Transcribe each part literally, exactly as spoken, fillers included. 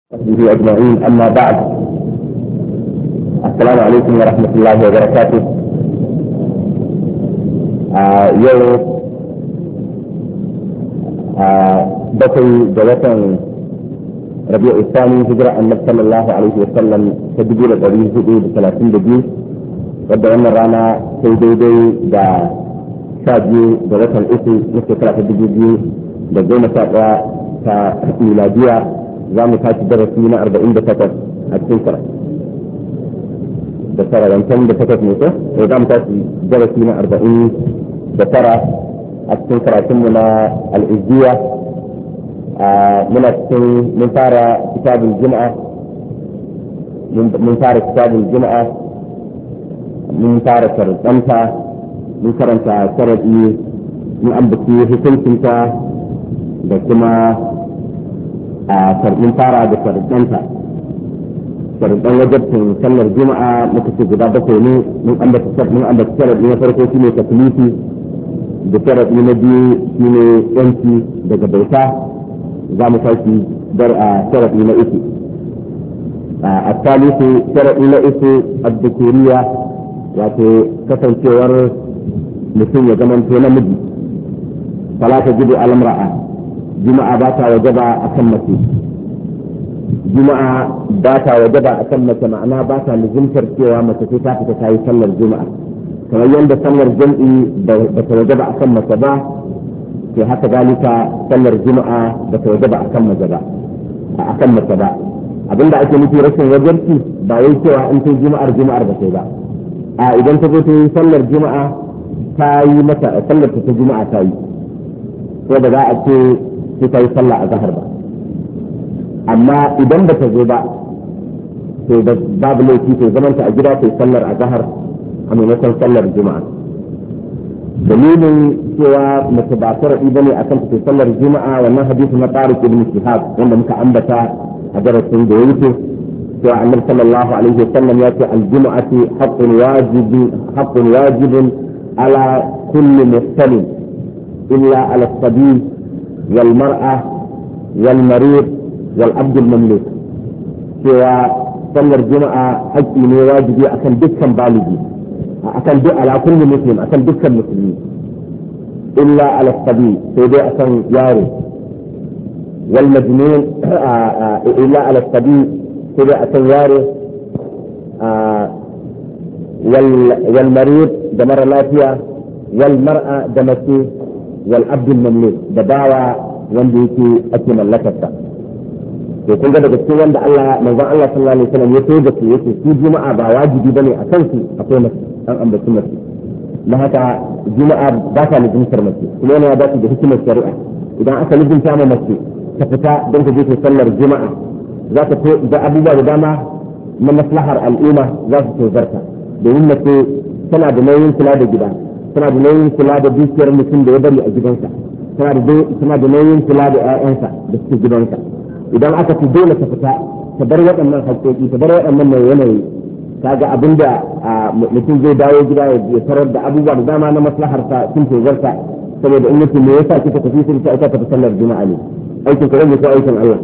وصحبه أجمعين. أما بعد، السلام عليكم ورحمة الله وبركاته. آه يوم آه بطل جوة ربيع الثاني هجرة النبي صلى الله عليه وسلم تدبير الأريه دي بثلاثين دقيقة wadda wannan rana sai daidai da sha biyu da watan uku na shekara ta dubu biyu da goma sha ɗaya ta miladiya za mu tashi darasi na arba'in da takwas a cikin kara da tara wancan da takwas ne ko za mu tashi darasi na arba'in da tara a cikin karatunmu na al'izziya. muna cikin mun fara kitabul juma'a mun fara kitabul juma'a mun fara sharuɗanta mun karanta sharaɗi mun ambaci hukuncinta da kuma a karɓin fara da sharuɗanta. sharuɗan wajabtin sallar juma'a muka ce guda bakwai ne. mun ambaci sharaɗi na farko shine taklifi, da sharaɗi na biyu shine yanci daga bauta. za mu tashi dar a sharaɗi na uku. a salisu sharaɗi na uku ad-dhukuriya, wato kasancewar mutum ya zamanto namiji. fala tajibu al-imra'a, juma'a ba ta wajaba akan mace. juma'a ba ta wajaba akan mace, ma'ana ba ta luzumtar cewa mace sai ta fita ta yi sallar juma'a. kamar yadda sallar jam'i ba ta wajaba akan mace ba, sai haka zalika sallar juma'a ba ta wajaba akan mace ba akan mace ba. abinda ake nufi rashin wajarci ba wai cewa in ta juma'ar juma'ar ba sai ba. a idan ta zo ta yi sallar juma'a ta yi mata sallar ta juma'a ta yi, ko da za a ce sai ta yi sallah a zahar ba. amma idan ba ta zo ba to da babu laifi to zaman ta a gida ta yi sallar a zahar a maimakon sallar juma'a. dalilin cewa mace ba sharaɗi bane akan ta sallar juma'a wannan hadisi na Tariq ibn Shihab wanda muka ambata a darasin da ya wuce, cewa annabi sallallahu alaihi wasallam ya ce al-jum'atu haqqun wajibun haqqun wajibun ala kulli muslim illa ala as-sabi wal mar'a wal marid wal abd al-mamluk. cewa sallar juma'a haƙƙi ne wajibi akan dukkan baligi, akan duk ala kulli muslim, akan dukkan musulmi, illa ala as-sabi, sai dai akan yaro, wal majnun illa ala as-sabi sai akan yaro, wal marid da mara lafiya, wal mar'a da mace, wal abdul mamluk da bawa wanda yake ake mallakarsa. to kun ga daga cikin wanda Allah manzon Allah sallallahu alaihi wasallam ya toga su yake su juma'a ba wajibi bane a kansu, akwai mace an ambaci mace. na haka juma'a ba ta lizimtar mace, kuma yana da da hikimar shari'a. idan aka lizimta ma mace ta fita don ta je ta sallar juma'a, za ta to da abubuwa da dama na maslahar al'umma za su tozarta. domin mace tana da nauyin kula da gida, tana da nauyin kula da dukiyar mutum da ya bari a gidansa, tana da tana da nauyin kula da ƴaƴansa da suke gidansa. idan aka ci dole ta fita ta bar waɗannan haƙƙoƙi, ta bar waɗannan mai yanayi, kaga abinda mutum zai dawo gida ya tarar da abubuwa da dama na maslahar sa sun tozarta. saboda in mutum me yasa kika tafi sun ta aka tafi sallar juma'a ne, aikin ka ne ko aikin Allah.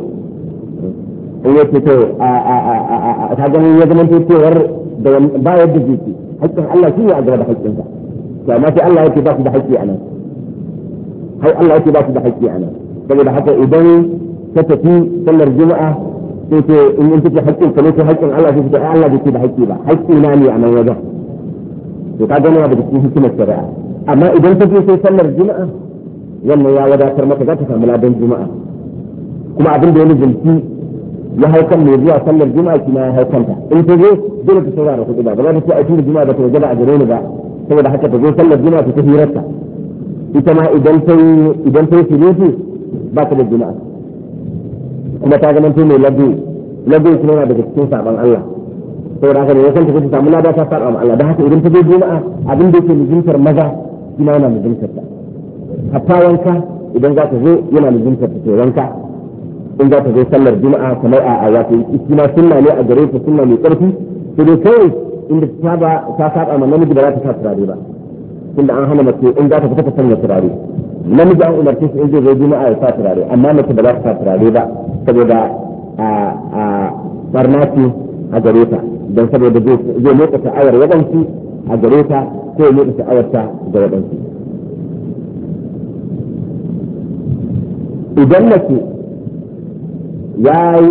in yace to a a a ta ganin ya zama cewar da ba yadda zai haƙƙin Allah shi ne a gaba da haƙƙinsa. to amma sai Allah yake ba su da haƙƙi anan, hai Allah yake ba su da haƙƙi anan. saboda haka idan ta tafi sallar juma'a sai ce in yin take haƙƙin ka ne ko haƙƙin Allah sai ce ai Allah bai ce da haƙƙi ba, haƙƙi na ne a nan wajen. to ka gane daga cikin hikimar shari'a. amma idan ta je sai sallar juma'a, wannan ya wadatar maka, za ta samu ladan juma'a. kuma abin da ya nijinci ya haukan mai zuwa sallar juma'a kina ya haukanta. in ta zo dole ta saurara kuɗi ba ba za ta ce a tun juma'a ba ta waje ba a gare ni ba, saboda haka ta zo sallar juma'a ta tafi hirarta. ita ma idan ta yi idan ta yi shirutu ba ta da juma'a, kuma ta zama mai ladu ladu kuma yana daga cikin saban Allah. saboda haka ne ya san ta ta samu lada ta saba ma Allah. da haka idan ta je juma'a abin da yake mijintar maza kina yana mijintar ta. hatta wanka idan za ta zo yana mijintar ta wanka in za ta zo sallar juma'a kamar a wato kina sunna ne a gare ta, sunna mai karfi. sai dai kawai inda ta ba ta saba ma namiji ba za ta sa turare ba, tunda an hana mace in za ta fita ta sanya turare. namiji an umarce shi in zai zo juma'a ya sa turare, amma mace ba za ta sa turare ba, saboda a barna ce a gare ta don saboda zai motsa ta'awar waɗansu a gare ta ko ya motsa ta'awar ta ga waɗansu. idan mace ya yi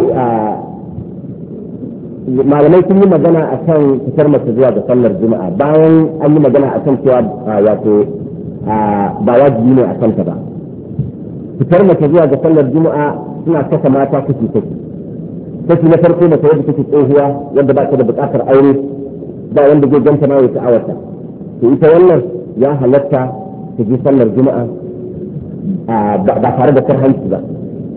malamai sun yi magana a kan fitar mace zuwa ga sallar juma'a bayan an yi magana a kan cewa wato ba wajibi ne a kanta ba. fitar mace zuwa ga sallar juma'a suna kasa mata kashi kashi kashi na farko mace wadda take tsohuwa wadda ba ta da buƙatar aure ba wanda zai ganta ma ya ta'awarta to ita wannan ya halatta ta je sallar juma'a ba tare da karhanci ba.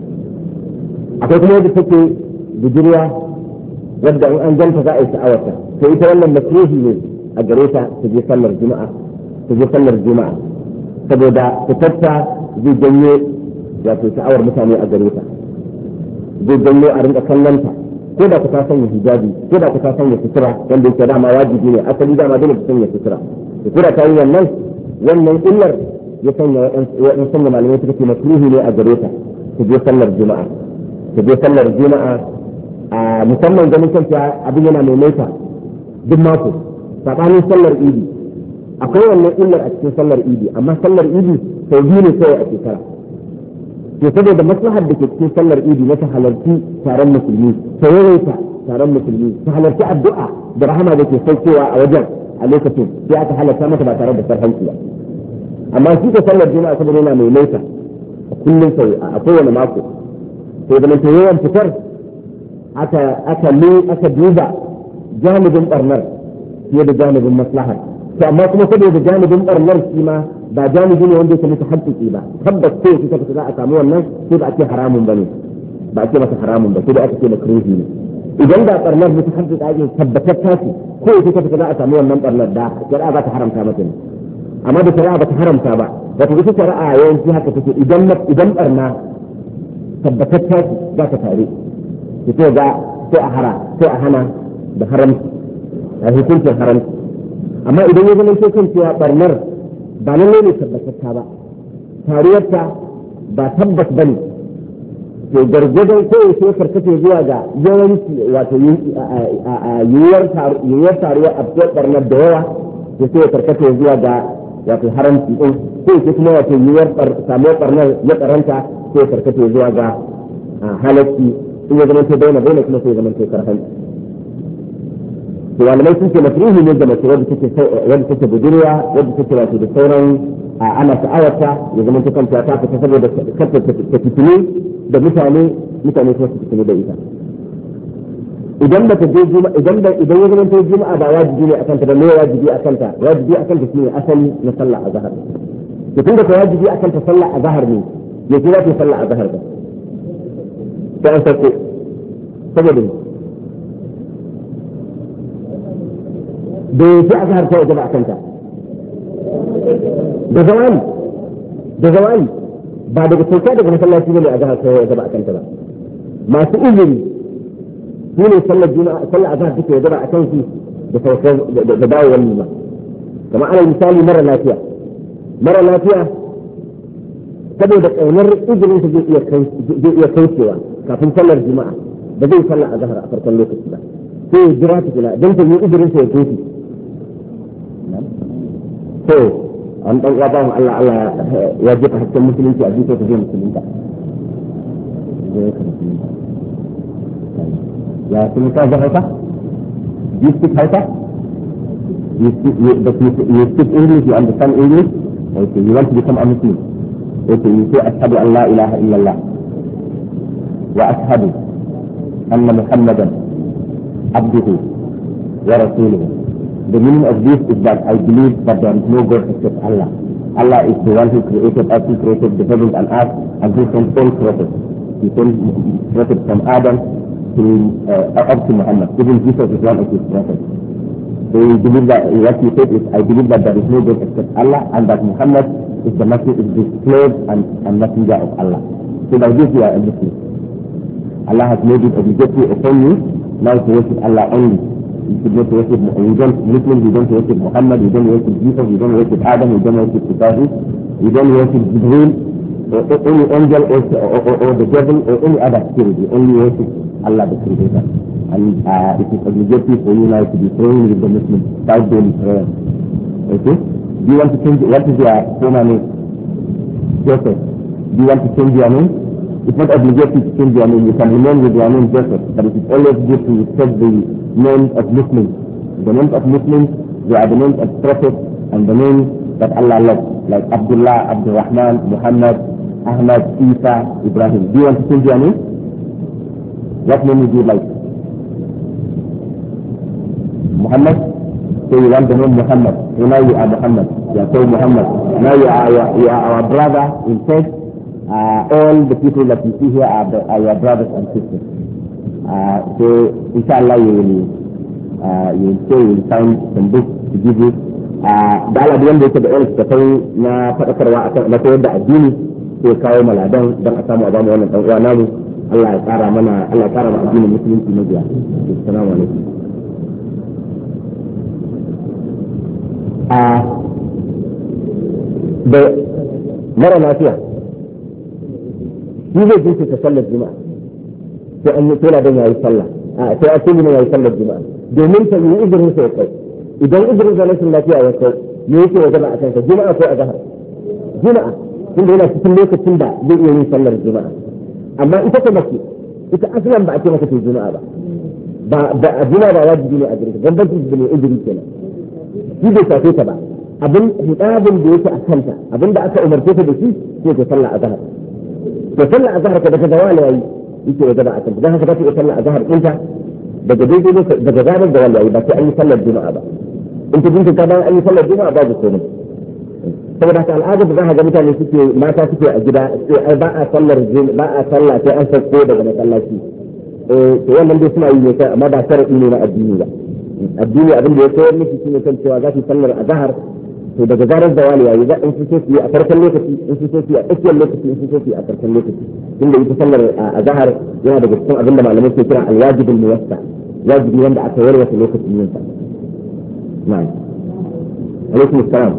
akwai kuma wadda take budurwa wadda in an ganta za a yi sha'awarta to ita wannan makruhi ne a gare ta ta je sallar juma'a ta je sallar juma'a saboda fitarta zai janyo wato sha'awar mutane a gare ta zai janyo a rinka kallonta ko da ku ta sanya hijabi ko da ku ta sanya sutura wanda yake dama wajibi ne asali dama dole ku sanya sutura sutura ta yi wannan wannan illar ya sanya waɗansu sanya malamai suka ce makruhi ne a gare ta ta je sallar juma'a ta je sallar juma'a a musamman ganin kanta abin yana maimaita duk mako sabanin sallar idi akwai wannan illar a cikin sallar idi amma sallar idi sau biyu ne kawai a shekara to saboda maslahar da ke cikin sallar idi na ta halarci taron musulmi ta yawaita taron musulmi ta halarci addu'a da rahama da ke saukowa a wajen a lokacin sai aka halarta mata ba tare da sarhanci ba amma shi ka sallar juma'a saboda yana maimaita a kullum sau a kowane mako to da ta yawan fitar aka aka ne aka duba janibin barnar fiye da janibin maslahar to amma kuma saboda janibin barnar shi ma ba janibi ne wanda yake mutu haƙƙi ba tabbas ko yake kafa za a samu wannan sai ba a ce haramun bane ba a ce masa haramun ba sai da aka ce makruhi ne idan da barnar mutu haƙƙi ake tabbatar ta ce ko yake kafa za a samu wannan barnar da shari'a ba ta haramta mata ne amma da shari'a ba ta haramta ba wato ita shari'a yawanci haka take idan idan barna tabbatar ta ce za ta tare sai ga sai a hara sai a hana da haramci a hukuncin haramci amma idan ya zama sai kan cewa barnar ba lallai ne tabbatacca ba tariyarta ba tabbas bane to gargadon kowace sai karkace zuwa ga yawanci wato yiwuwar taruwar abuwar barnar da yawa da sai karkace zuwa ga wato haramci din ko sai kuma wato yiwuwar samuwar barnar ya karanta sai karkace zuwa ga halacci in ya zama sai bayyana bayyana kuma sai ya zama sai karhanci to malamai sun ce makruhi ne ga mace wadda take wadda take budurwa wadda take wato da sauran ana sha'awarta ya zama ta kanta ta fita saboda kanta ta fitini da mutane mutane kuma su fitini da ita idan ba ta je juma'a idan da idan ya zama ta juma'a ba wajibi ne akan ta ba ne wajibi akan ta wajibi akan ta shine asali na sallah azhar to tunda ta wajibi akan ta sallah azhar ne ya kira ta sallah azhar ba sai an sauko saboda da ya a zahar ta wajaba a kanta da zawali da zawali ba daga sauka daga masallaci ne a zahar ta wajaba a kanta ba masu izini su ne sallar juma'a sallar azhar take wajaba a kansu da sauka da dawo wani ba kamar alal misali mara lafiya mara lafiya saboda kaunar izinin sa zai iya zai iya kaucewa kafin sallar juma'a ba zai sallar azhar a farkon lokaci ba sai ya jira ta kula don ta yi izinin sa ya kauce to an dan uwa bawan Allah Allah ya jefa hakkin musulunci a zuciya ta zai musulunta ya kuma ka ga haka you speak hausa you speak you, but you, you speak English you understand English okay you want to become a Muslim okay you say ashhadu an la ilaha illallah wa ashhadu anna Muhammadan abduhu wa rasuluhu. The meaning of this is that I believe that there is no God except Allah. Allah is the one who created us, who created the heavens and earth, and who sent all prophets. He sent prophets from Adam to uh, up to Muhammad. Even Jesus is one of his prophets. So we believe that what he said is, I believe that there is no God except Allah, and that Muhammad is the messenger, is the slave and, and messenger of Allah. So by this we are a Muslim. Allah has made it obligatory upon you now to worship Allah only. You should not worship, we don't, Muslims, we don't worship Muhammad, we don't worship Jesus, we don't worship Adam, we don't worship Ibrahim, we don't worship Jibreel, or, or any angel, or, or, or, or the devil, or any other spirit. We only worship Allah the Creator. and uh, it is obligatory for you now to be praying with the Muslims five daily prayer. Okay? Do you want to change? What is your former name? Joseph. Do you want to change your name? It's not obligatory to change your name. You can remain with your name Joseph, but it is always good to take the names of Muslims. The names of Muslims, they are the names of prophets and the names that Allah loves, like Abdullah, Abdul Rahman, Muhammad, Ahmad, Isa, Ibrahim. Do you want to change your name? What name would you like? Muhammad? So you want the name Muhammad. So now you are Muhammad. You are called Muhammad. Now you are, you are, you are our brother in faith. Uh, all the people that you see here are, the, are your brothers and sisters. Uh, so inshallah you will, uh, you will say you will find some books to give you. Da ala da yanda yake da irin tafai na faɗakarwa akan na koyar da addini sai kawo maladan don a samu a bamu wannan dan uwa namu. Allah ya kara mana Allah ya kara mana addinin musulunci na biya. Assalamu alaikum. A da mara lafiya shi zai jinki ta sallar juma'a sai an yi tola don yayi sallah sai a cikin yayi sallar juma'a domin ta yi izinin sai kai idan izinin da rashin lafiya ya kai me yake wajen a kanka juma'a ko a zahar juma'a tunda yana cikin lokacin da zai iya yin sallar juma'a amma ita ta mace ita asalan ba a ce maka ta juma'a ba ba da juma'a ba wajibi ne a gare ta bambancin da ne izini kenan shi bai shafe ta ba abin hidabin da yake a kanta abin da aka umarce ta da shi ko ta sallah a zahar to sallah a zahar ka daga zawali yayi yake wajen a kanta dan haka za ta yi sallah a zahar ɗinta daga daidai daga zarar da wallahi ba sai an yi sallar juma'a ba in ta jinta bayan an yi sallar juma'a babu komai saboda haka al'ada da za ka ga mutane suke mata suke a gida sai ba a sallar ba a sallah sai an sauko daga masallaci eh to wannan dai suna yi ne kai amma ba sharadi ne na addini ba addini abin da ya koyar miki shine kan cewa za ki sallar azhar to daga zarar da wali yayi za in su so su yi a farkon lokaci in su so su yi a tsakiyar lokaci in su so su yi a farkon lokaci inda ita sallar azhar yana daga cikin abin da malamai ke kira al-wajib al-muwassa wajibi wanda aka warwata lokacin yin sa na'am alaikum assalam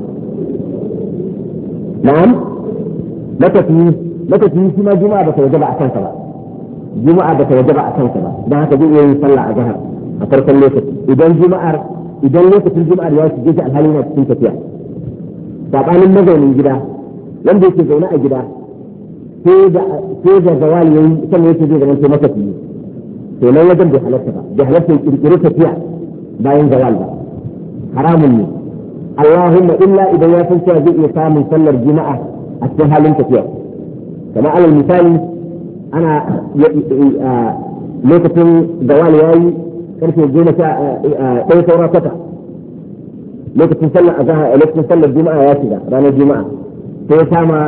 na'am matafi matafi shi ma juma'a ba ta wajaba a kansa ba juma'a ba ta wajaba a kansa ba dan haka zai yi sallah azhar a farkon lokaci idan juma'ar idan lokacin juma'ar ya shige shi alhali na cikin tafiya sabanin mazaunin gida wanda yake zaune a gida sai da sai da zawali yayi sannan yake zai zama sai matafi to nan wajen bai halatta ba bai halatta ya kirkiri tafiya bayan zawal ba haramun ne Allahumma illa idan ya san cewa zai iya samun sallar juma'a a cikin halin tafiya kamar alal misali ana lokacin zawal yayi karfe goma sha ɗaya saura kwata lokacin sallar azhar lokacin sallar juma'a ya shiga ranar juma'a sai ya kama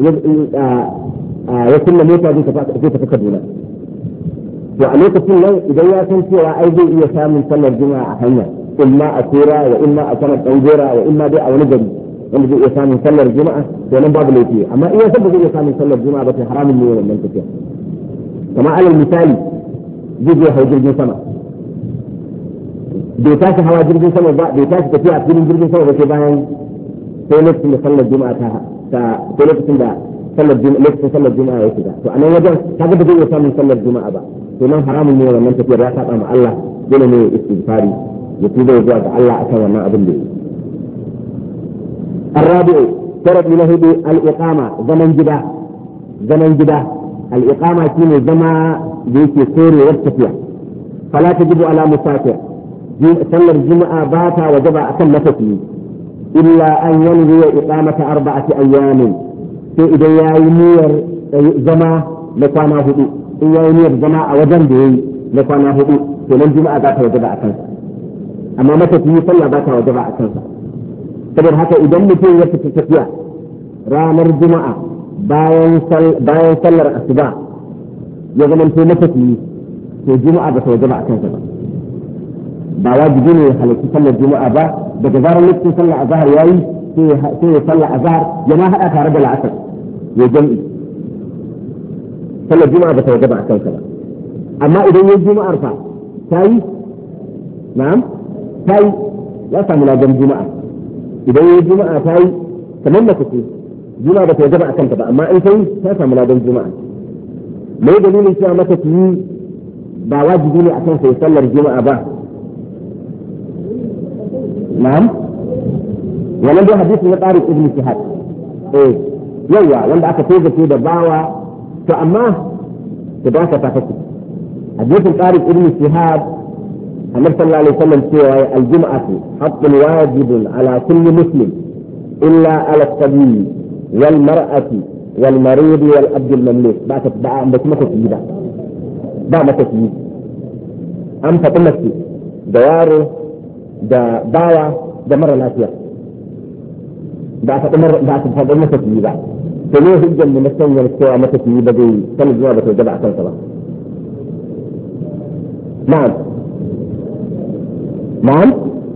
ya kunna mota zai tafi Kaduna to a lokacin nan idan ya san cewa ai zai iya samun sallar juma'a a hanya imma a tura wa imma a sanar dan gora wa imma dai a wani gari wanda zai iya samun sallar juma'a to nan babu laifi amma in ya san ba zai iya samun sallar juma'a ba to haramun ne wannan tafiya kamar alal misali zai je hau jirgin sama bai tashi hawa jirgin sama ba bai tashi tafiya a filin jirgin sama ba sai bayan sai lokacin da sallar juma'a ta ta sai lokacin da sallar juma'a lokacin sallar juma'a ya shiga to a nan wajen kaga ba zai iya samun sallar juma'a ba to nan haramun ne wannan tafiyar ya saba ma Allah dole ne istighfari ya tuba zuwa ga Allah akan wannan abin da yake الرابع شرط من هدي الإقامة زمن جدا زمن جدا الإقامة كين زما بيكي سوري والتفيا فلا تجب على مسافر صلى الجمعة باتا وجب أكل نفسه إلا أن ينوي إقامة أربعة أيام في إذا ينير زما لقانا هدي إذا ينير زما وجن به لقانا هدي في الجمعة باتا وجب أكل أما متى صلى باتا وجب أكل saboda haka idan mutum ya fita tafiya ranar juma'a bayan sallar asuba ya zama to matafiyi to juma'a ba ta wajaba a kansa ba ba wajibi ne ya halarci sallar juma'a ba daga zarar lokacin sallar azhar yayi sai ya sallar azhar ya ma hada tare da la'asar ya jam'i sallar juma'a ba ta wajaba a kansa ba amma idan ya juma'ar fa tayi na'am tayi ya samu ladan juma'a idan yi juma'a ta yi kamar mace ce juma'a ba ta wajaba a kanta ba amma in ta yi ta samu ladan juma'a mai dalilin cewa mata ta yi ba wajibi ne akan sai sallar juma'a ba na'am wannan dai hadisi na Tariq ibn Shihab eh yawa wanda aka togace da bawa to amma da ba ka ta kace hadisin Tariq ibn Shihab annabi sallallahu alaihi wasallam cewa al-jum'atu haqqun wajibun ala kulli muslim illa ala as-sabi wal mar'ati wal marid wal abd al-mamluk ba ta ba ba kuma tafi ba ba mata tafi an faɗi mace da yaro da bawa da mara lafiya ba ta ba ta faɗi mata tafi ba to ne hujjar mu na sanya cewa mata tafi ba zai sanin zuwa ba ta gaba akan sa ba na'am نعم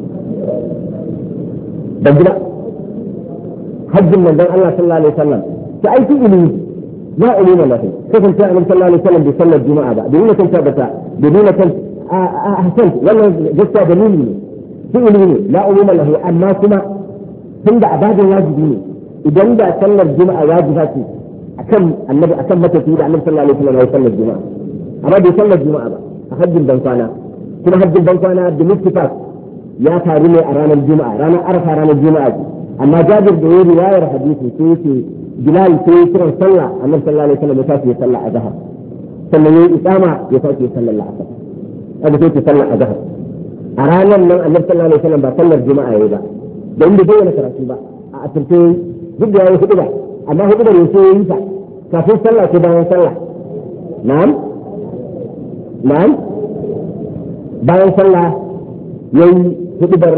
بجرا حج من دون الله صلى الله عليه وسلم فأي في إليه لا إليه له كيف انت صلى الله عليه وسلم بيصلى الجمعة بدون كنت بدون كنت أحسنت ولا جست دليل في إليه لا إليه له أما كما تندع بعض الواجبين إذا عند صلى الجمعة واجباتي أكم النبي أكم متى تريد النبي صلى الله عليه وسلم يصلي الجمعة أما بيصلي الجمعة أحج البنكانا kuma hajjin ban kwana da ittifaq ya faru ne a ranar juma'a ranar arfa ranar juma'a amma jabir da yayi riwayar hadisi sai yake bilal sai ya kira sallah annabi sallallahu alaihi wasallam ya tafi ya sallah azhar sannan yayi iqama ya tafi ya sallah asar abu sai ya sallah azhar a ranar nan annabi sallallahu alaihi wasallam ba sallar juma'a yayi ba da inda bai wani karatu ba a asirce duk da yayi hudu ba amma hudu da yake yi ta kafin sallah ko bayan sallah na'am na'am bayan sallah ya yi hudubar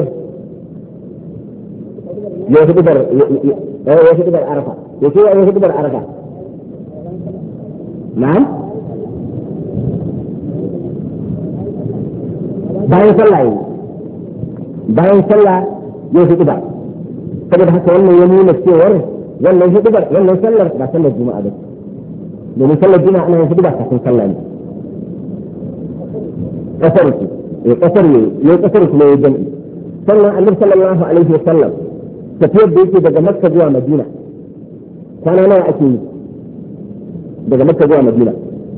ya yi hudubar ya yi hudubar arafa ya ce ya yi hudubar arafa na'am bayan sallah ya yi bayan sallah ya yi hudubar saboda haka wannan ya nuna cewar wannan hudubar wannan sallar ba sallar juma'a ba domin sallar juma'a ana yin hudubar kafin sallah ne kasar su ya kasar ne ya kasar su ne jami'i sannan annabi sallallahu alaihi wa sallam tafiyar da yake daga makka zuwa madina kwana nawa ake yi daga makka zuwa madina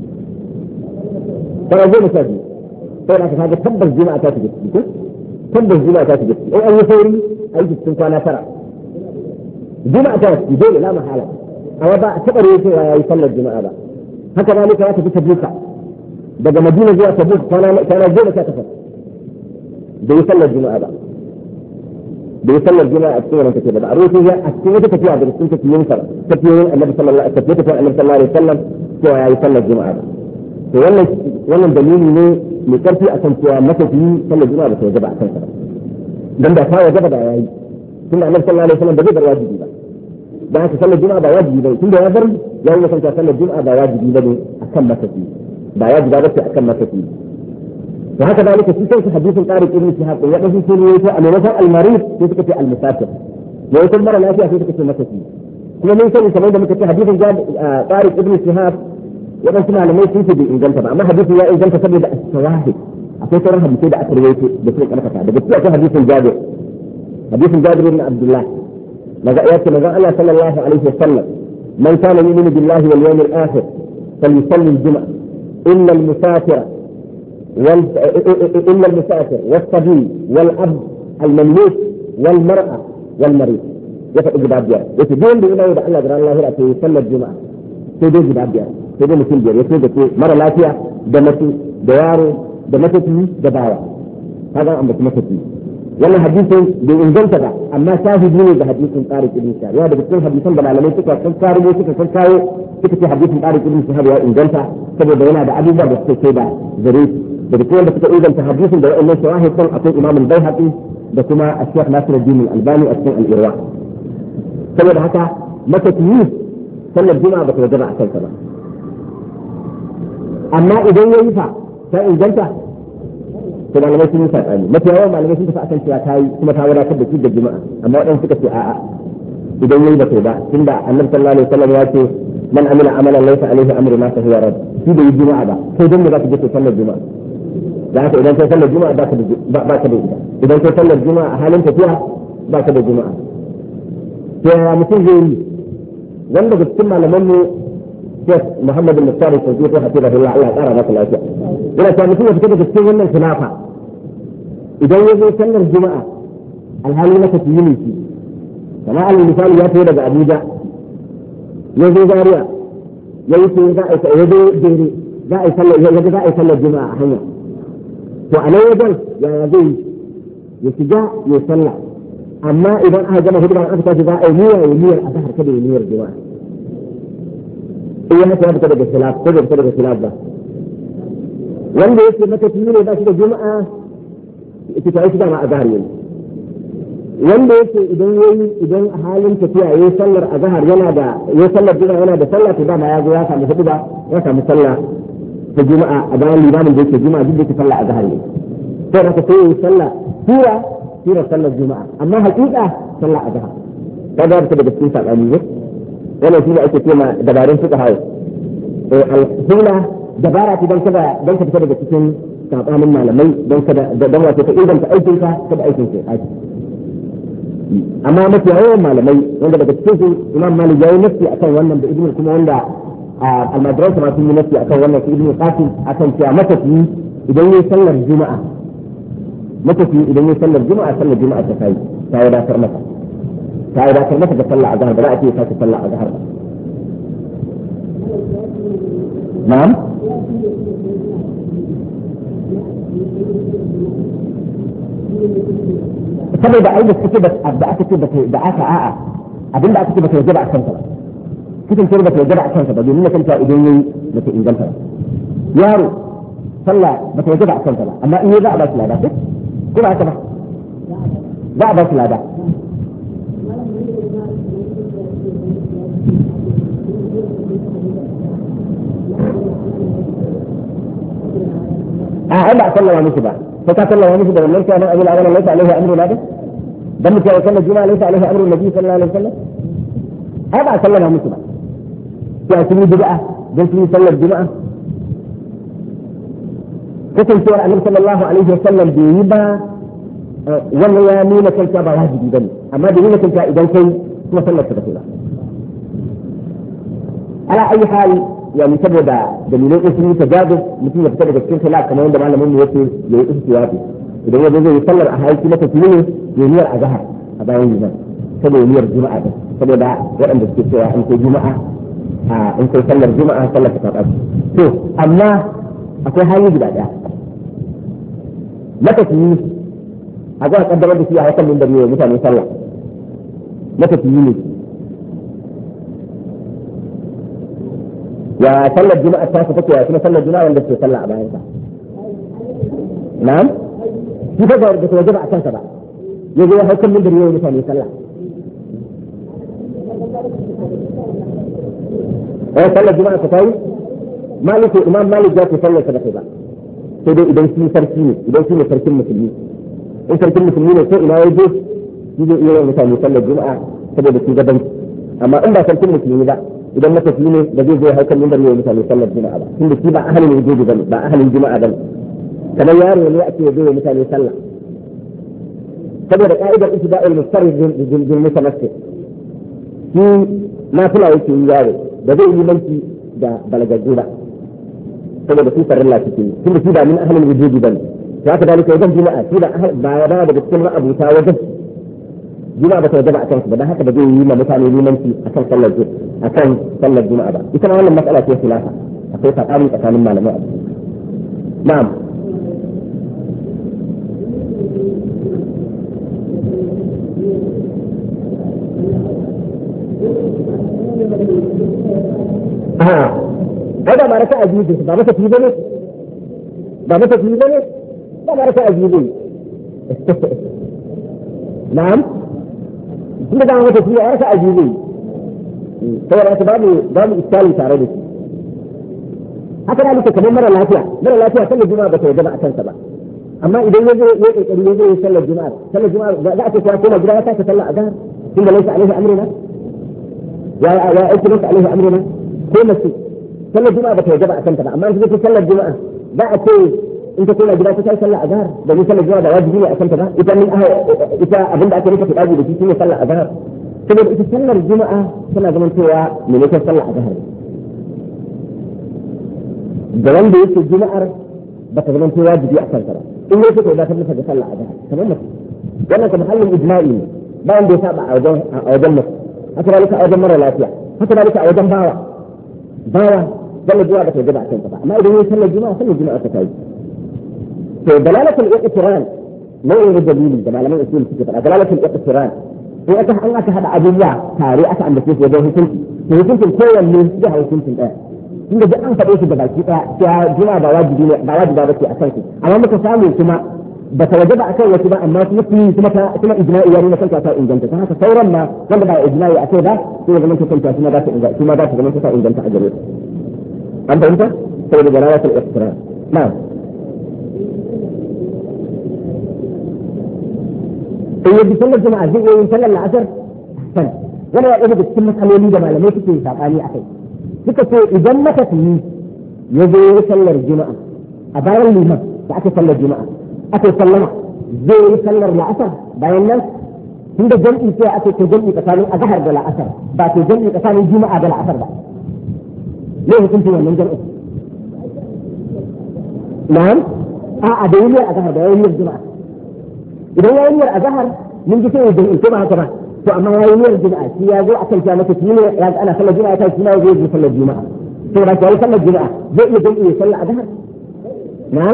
kwana goma sha biyu sai aka kaga tabbas juma'a ta shiga ciki ko tabbas juma'a ta shiga ciki in an yi sauri a yi cikin kwana tara juma'a ta shiga dole la mahala amma ba a taɓa rage cewa yayi sallar juma'a ba haka zalika ya tafi tabuka daga madina zuwa tabuk kana goma sha takwas da yi sallar juma'a ba da yi sallar juma'a a cikin wannan tafiya ba a rufe ya a cikin wata tafiya da cikin tafiyoyin sa tafiyoyin annabi sallallahu alaihi wasallam tafiyoyin annabi sallallahu alaihi wasallam cewa yayi sallar juma'a ba to wannan wannan dalili ne mai karfi akan cewa matafiyi sallar juma'a ba ta wajaba akan sa dan da ta wajaba da yayi tunda annabi sallallahu alaihi wasallam ba zai bar wajibi ba dan haka sallar juma'a ba wajibi ba tunda ya bar yayi ne kanta sallar juma'a ba wajibi ba ne akan matafiyi ba ya ji ba ce akan matafi to haka dalika shi sai hadisin Tariq ibn Shihab ya dace shi ne yace al-mafal al-marid sai suka ce al-musafir ne yace mara lafiya sai suka ce matafi kuma mun sani kamar da muka ce hadisin Tariq ibn Shihab wadan suna malamai sun ce bai inganta ba amma hadisin ya inganta saboda as-sawahid akwai sauran hadisai da aka rawaito da suka karkata daga cikin akwai hadisin Jabir hadisin Jabir ibn Abdullah maza yace maza Allah sallallahu alaihi wasallam man kana yu'minu billahi wal yawmil akhir falyusalli al-jum'ah إن المسافر وال... إن المسافر والصبي والأب المملوك والمرأة والمريض يفعل جباب جار يتدين بإنه يدعى الله جرى الله رأى يصلى الجمعة تدين جباب جار تدين مثل جار يتدين مرة لا فيها دمتي دياره دمتي دباوة هذا أمر دمتي ولا حديث بإنجلت بقى أما شاهدين بحديث طارق ابن شهاب وهذا بيكون حديثا بالعلمين تكوى كل كاري ويسكى كل كاري تكتي حديث طارق ابن شهاب يا إنجلت saboda yana da abubuwa da suke kai da gare shi da duk wanda suka inganta hadisin da wa'annan shawahid sun akwai Imam al-Baihaqi da kuma Sheikh Nasiruddin al-Albani a cikin al-Irwa saboda haka matafiyi sallar juma'a ba ta wajaba a kansa ba amma idan yayi fa ta inganta to malamai sun yi sakani mafi yawan malamai sun tafi akan cewa ta yi kuma ta wadatar da shi da juma'a amma waɗansu suka ce a'a idan yayi ba to ba tunda Annabi sallallahu alaihi wasallam ya ce man amila amalan laysa alaihi amru ma fa huwa rad shi da juma'a ba sai dan da zaka je kai sallar juma'a da haka idan kai sallar juma'a ba ka da ba ka da ita idan kai sallar juma'a a halin tafiya ba ka da juma'a to ya mutum zai yi wanda ga cikin malaman mu Sheikh Muhammad bin Mukhtar al-Fawzi hafizahullah Allah ya kara masa lafiya yana ta mutum ya fita daga cikin wannan khilafa idan ya zo sallar juma'a alhali na tafiyi ne shi kamar alal misali ya fito daga Abuja ya zo Zaria ya yi sai za a yi ya zo Dere za a yi sallar ya za a yi sallar juma'a a hanya to a nan wajen yaya zai ya shiga ya sallah amma idan aka gama hidima aka tashi za a yi niyyar niyyar a zahar kada ya niyyar juma'a iya haka ya fita daga khilaf ko bai fita daga khilaf ba wanda yake matafiyi ne ba shi da juma'a ita ta yi dama a zahar yanzu wanda yake idan yayi idan a halin tafiya yayi sallar a zahar yana da yayi sallar juma'a yana da sallah to dama ya zo ya samu hudu ba ya samu sallah ta juma'a a bayan limamin da yake juma'a duk da yake sallah a zahar ne sai da sai yayi sallah tura tura sallar juma'a amma haƙiƙa sallah a zahar kaga da daga cikin sabani ne wannan shi ne ake cewa dabarun fuka hawo eh al-hula dabara ce dan kada dan ka fita daga cikin sabanin malamai dan kada dan wato ka inganta aikin ka kada aikin ka aiki amma mafi yawan malamai wanda daga cikin su Imam Malik yayi nafsi akan wannan da Ibn kuma wanda al-Madrasa ma sun yi nafsi akan wannan su Ibn Qasim akan cewa matafi idan yayi sallar juma'a matafi idan yayi sallar juma'a sallar juma'a ta kai ta wadatar masa ta wadatar masa da sallar azhar ba za a ce ta sallar azhar ba na'am saboda ai da suke da aka ce da aka a'a abinda aka ce ba ta yaje ba a kansa ba cikin ce ba ta yaje ba a kansa ba domin na kanta idan yayi ba ta inganta ba yaro sallah ba ta yaje ba a kansa ba amma in yayi za a ba shi lada ko ba haka ba za a ba shi lada a ai ba a sallama musu ba sai ka sallama musu da wannan kana abul awwal laysa alaihi amru nadi dan mutum ya sallama juma'a laysa alaihi amru nabi sallallahu alaihi wasallam ai ba a sallama musu ba sai sun yi bid'a dan sun yi sallar juma'a kasancewar annabi sallallahu alaihi wasallam bai yi ba wannan ya nuna kanta ba wajibi bane amma da nuna kanta idan kai kuma sallar ta tafi ba ala ayi hal يعني saboda dalilai sun yi tajadud mutum ya fita daga cikin khilaf kamar yadda malamin mu yake yayi ihtiyati idan ya zo zai sallar a haiki na tafiye ne ya niyyar azhar a bayan liman saboda niyyar juma'a din saboda waɗanda suke cewa in kai juma'a a in kai sallar juma'a sallar ta tafi to amma akwai hali guda daya matafiyi a ga kaddamar da shi a hakan min da ne mutane sallah matafiyi ne يا صلى الجمعة الثالثة تكوى يا صلى الجمعة ولا بس صلى أبايعها نعم كيف تقدر بتوجب عشان تبع يجي واحد كم من دريو مثلا يصلى ايه صلى الجمعة الثالثة مالك إمام مالك جاء يصلي كذا كذا كده إذا في سركين إذا في سركين مسلمين إن سركين مسلمين يسوي إلى يجي يجي إلى مثلا يصلي الجمعة كده بتيجي بنت أما إن سركين مسلمين لا idan matafi ne da zai zo haikal min da ne mutane sallar juma'a ba tunda shi ba ahalin wujudi bane ba ahalin juma'a bane kamar yaro ne ake zo mutane sallah saboda ka'idar ibtida'ul mustarrid bil mutamassik shi na kula yake yi yaro da zai yi manki da balagaggu ba saboda su farilla suke tunda shi ba min ahalin wujudi bane to haka dalika wajen juma'a shi da ba ya ba daga cikin ra'abuta wajen juma'a ba ta wajaba a kansu ba dan haka ba zai yi ma mutane limanci akan sallar juma'a akan sallar juma'a ba ita ma wannan matsala ce khilafa akwai tsakani tsakanin malamai a cikin na'am ah kada ma raka ajibi ba masa fi bane ba masa fi bane ba ma raka ajibi na'am inda da masa fi raka ajibi saboda haka babu babu iskali tare da shi haka da muke kamar mara lafiya mara lafiya sallar juma'a ba ta wajaba a kansa ba amma idan ya zo ya kokari ya zo ya sallar juma'a sallar juma'a za a ce ko kuma gida ya sake sallar azhar tunda laysa alaihi amruna ya ya aiki laysa alaihi amruna ko mace sallar juma'a ba ta wajaba a kanta ba amma in ta sallar juma'a za a ce in ta koma gida ta kai sallar azhar da ni sallar juma'a da wajibi ne a kanta ba ita min ita abinda ake nufi fadi da shi shine sallar azhar saboda ita sallar juma'a tana zaman cewa me ne sallar azhar da wanda yake juma'ar ba ta zama wajibi a kansa ba in yake to da ta masa da sallah a zahar kamar mutum wannan kuma halin ijma'i ne ba wanda ya saba a wajen a wajen mutum haka dalika a wajen mara lafiya haka dalika a wajen bawa bawa sallar juma'a ba ta gaba a kansa ba amma idan yayi sallar juma'a sallar juma'a ta kai to dalalatul iqtiran nau'in da dalili da malaman usul suke faɗa dalalatul iqtiran in aka an aka hada abubuwa tare aka ambace su wajen hukunci to hukuncin kowanne zai hawa hukuncin ɗaya inda duk an faɗe shi da baki ɗaya ya juma'a ba wajibi ne ba wajiba ba ce a kansu amma muka samu kuma ba ta wajaba a kan wasu ba amma kuma kuma kuma ijma'i ya nuna kanta ta inganta ta haka sauran ma wanda ba ijma'i a kai ba sai ya zama ta kanta kuma za ta inganta kuma za ta zama ta inganta a gare ta an fahimta saboda dalalatul iqtiran na'am in yadda sallar jama'a zai iya yin sallar la'asar san wani ya ɗaya daga cikin matsaloli da malamai suke saɓani a kai suka ce idan matafiyi ya zo ya sallar juma'a a bayan liman da aka sallar juma'a aka sallama zai yi sallar la'asar bayan nan tunda jam'i sai aka ce jam'i tsakanin azhar da la'asar ba ce jam'i tsakanin juma'a da la'asar ba ne hukuncin wannan jam'i na'am a'a da yi azhar da yayin juma'a idan yayin niyyar azhar mun ji sai jam'i ko ba haka ba to amma yayin niyyar juma'a shi ya zo akan ta mata shi ne ya ana sallar juma'a ta shi ne zai yi sallar juma'a to da kai sallar juma'a zai iya jam'i sallar azhar na'am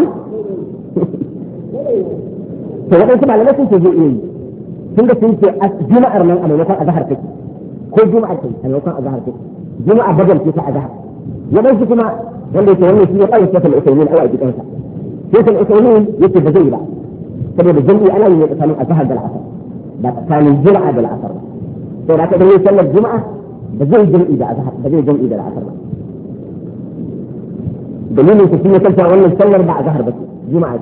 to wadansu malamai sun ce zai iya yi tun da sun ce juma'ar nan a maimakon azhar take ko juma'ar take a maimakon azhar take juma'a badal ce ta azhar wadansu kuma wanda yake wannan shi ya kai sai al-usaymin ala gidansa sai al-usaymin yake ba zai ba saboda jami'i ana yin tsakanin azhar da al'asr ba tsakanin juma'a da al'asr ba to da ka da sallar juma'a ba zai jami'i da azhar ba zai jami'i da al'asr ba dalilin su shine kanta wannan sallar ba azhar ba ce juma'a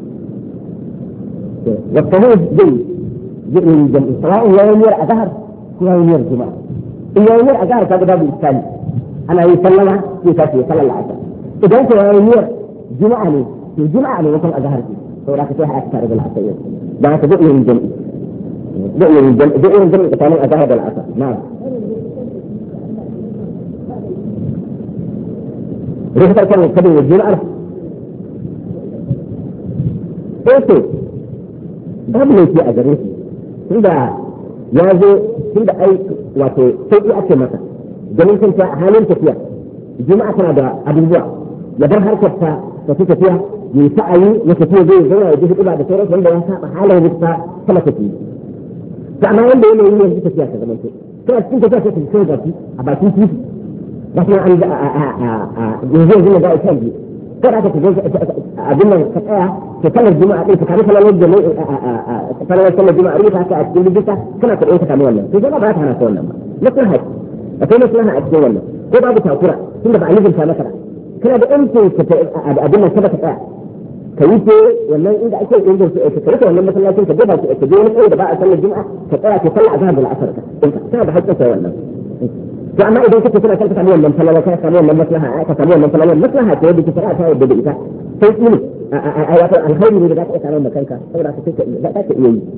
ce wa kamar zai zai jami'i sawa'un yayin niyyar azhar ko yayin niyyar juma'a in yayin niyyar azhar kaga babu iskali ana yin sallama sai ka ce sallar al'asr idan ko yayin niyyar juma'a ne to juma'a ne wajen azhar ce saboda ka sai ha aka da al'asr da ka zai yin jami'i zai yin jami'i zai yin jami'i tsakanin azhar da al'asr na'am rikar kan kadin da juma'ar eh babu laifi a gare shi tunda ya zo tunda ai wato sauki ake masa ganin kanta a halin tafiya juma'a tana da abubuwa ya bar harkar ta tafi tafiya ya yi sa'ayi ya tafi zai zauna ya ji hudu da sauran wanda ya saba halin rikta sama tafi to amma wanda yana yi yanzu tafiya ta zama to to a cikin tafiya sai ta kai baki a bakin titi ba kuma an yanzu yanzu za a kan biyu kada aka tafi abin nan ka tsaya ka kallar juma'a ɗin ka kare kallar da kallar sallar juma'a ɗin ka a cikin rijista kana ka ɗauka kamar wannan to zama ba ta hana ka wannan ba maslaha akwai maslaha a cikin wannan ko babu takura tunda ba a yi zinta maka kana da ƴancin abin nan kada ka tsaya ka yi ce wannan inda ake yin da ka rufe wannan masallacin ka gaba ka je wani tsaye da ba a sallar juma'a ka tsaya ka sallar azhar da al'asar ka kana da haƙƙin sai wannan to amma idan kake kana kanta samu wannan falala ka samu wannan maslaha ka samu wannan falala maslaha ce da kike ta yadda da ita sai ne a wato alkhairi ne da zaka samu da kanka saboda ka take da ka iya yi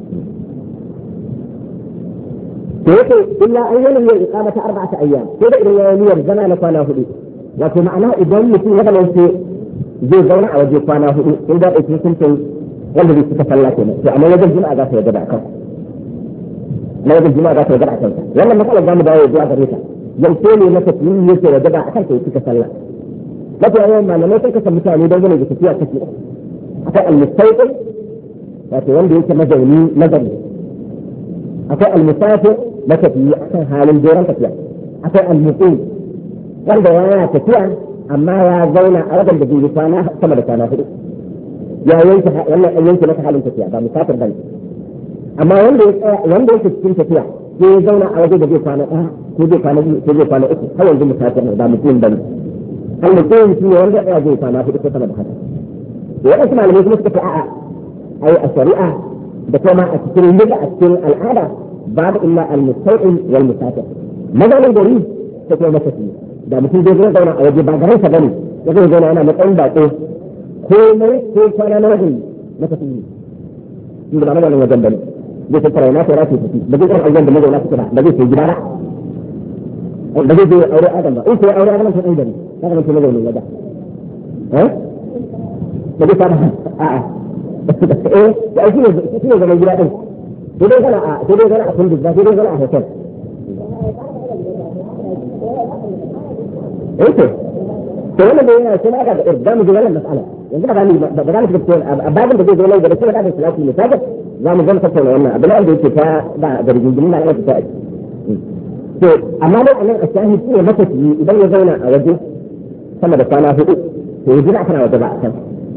to yake illa ayyana ya iqamata arba'ata ayyam ko da idan yayi niyyar zama na kwana hudu wato ma'ana idan mutum ya gane sai zai zauna a waje kwana hudu in da ake kuntun wanda zai suka sallake ne to amma wajen juma'a za ta yadda da kanka na wajen jima'a za ta wajen a kanka wannan matsalar zamu dawo zuwa gare ta yanke ne na tafiyin yake wajen a kanka yake ka sallah mafi yawan malamai sun kasa mutane don gane da tafiya take akwai al-mustaqim wato wanda yake mazauni nazari akwai al-musafir na tafiyi akan halin doron tafiya akwai al-muqim wanda yana tafiya amma ya zauna a wajen da bai kwana sama da kwana hudu ya yanke wannan yanke masa halin tafiya ba musafir bane amma wanda ya wanda yake cikin tafiya sai ya zauna a waje da zai kwana ɗaya ko zai kwana biyu ko zai kwana uku har yanzu musafir ne ba mutum bane har mutum shi ne wanda ya zai kwana hudu ko sama da haka waɗansu malamai kuma suka ce a'a ai a shari'a da kuma a cikin liga a cikin al'ada babu illa al-mustaqim wal musafir mazalin gari ta kuma matafi da mutum zai zo zauna a waje ba garin sa bane ya zai zauna yana matsayin bako ko mai ko kwana na wajen matafi ne da ba mazalin wajen bane zai tattara yana sai rafi tafi da zai karɓar da mazauna suke ba da zai sai gida ba da zai je aure adam ba in sai aure adam sai ɗan gari haka mutum mazaunin wajen eh da duk fara a a eh da shi ne shi ne zaman gida din sai dai kana a sai dai kana a kun da sai dai kana a hotel eh to to wannan da yana sai aka da da mu ji wannan mas'ala yanzu ba ni ba za mu tafi a babin da zai zo nan gaba sai da salati ne kaga za mu zama tattauna wannan abin da yake ta ba da rigingimin na yake ta to amma dai anan a shahid ne matafiyi idan ya zauna a waje sama da kwana hudu to yanzu na kana waje ba a kan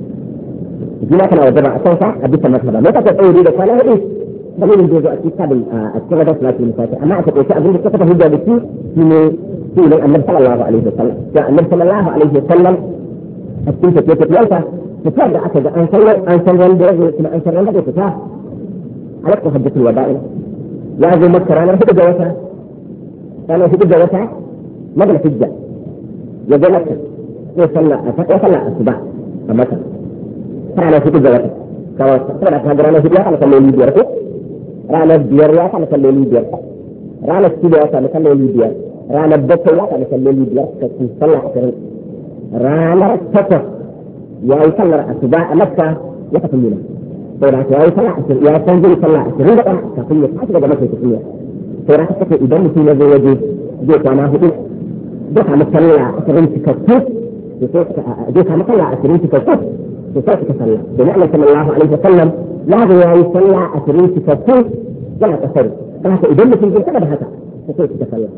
jina kana waje ba a kan sa a bisa masaba mai ka tsauri da kwana hudu dalilin da zo a cikin a cikin wajen salati ne sai amma a take abin da kafa hujja da shi shine shine annabi sallallahu alaihi wasallam ya annabi sallallahu alaihi wasallam a cikin take tafiyarsa fitar da aka ga an san an san wanda ya zo kuma an san wanda ya fita alaka hajjatul wada'i ya zo makka ranar hudu ga wata ranar hudu ga wata magal hijja ya ga makka ya sallah a ya sallah asuba a makka ranar hudu ga wata kawai saboda ta ranar hudu ya kala salloli biyar ko ranar biyar ya kala salloli biyar ranar shida ya kala salloli biyar ranar bakwai ya kala salloli biyar ka ci sallah ashirin ranar takwas ya yi sallar asuba a makka ya tafi mina sai da ya yi sallah ashirin ya san zai sallah ashirin da ɗan kafin ya tashi daga makka tafiya sai da kake idan mutum ya zo waje zai kwana hudu zai samu sallah ashirin cikakku zai samu sallah ashirin cikakku to sai ka sallah domin Allah sallallahu alaihi wasallam ya ga yayi sallah ashirin cikakku yana kasar dan haka idan mutum zai saka da haka sai ka sallah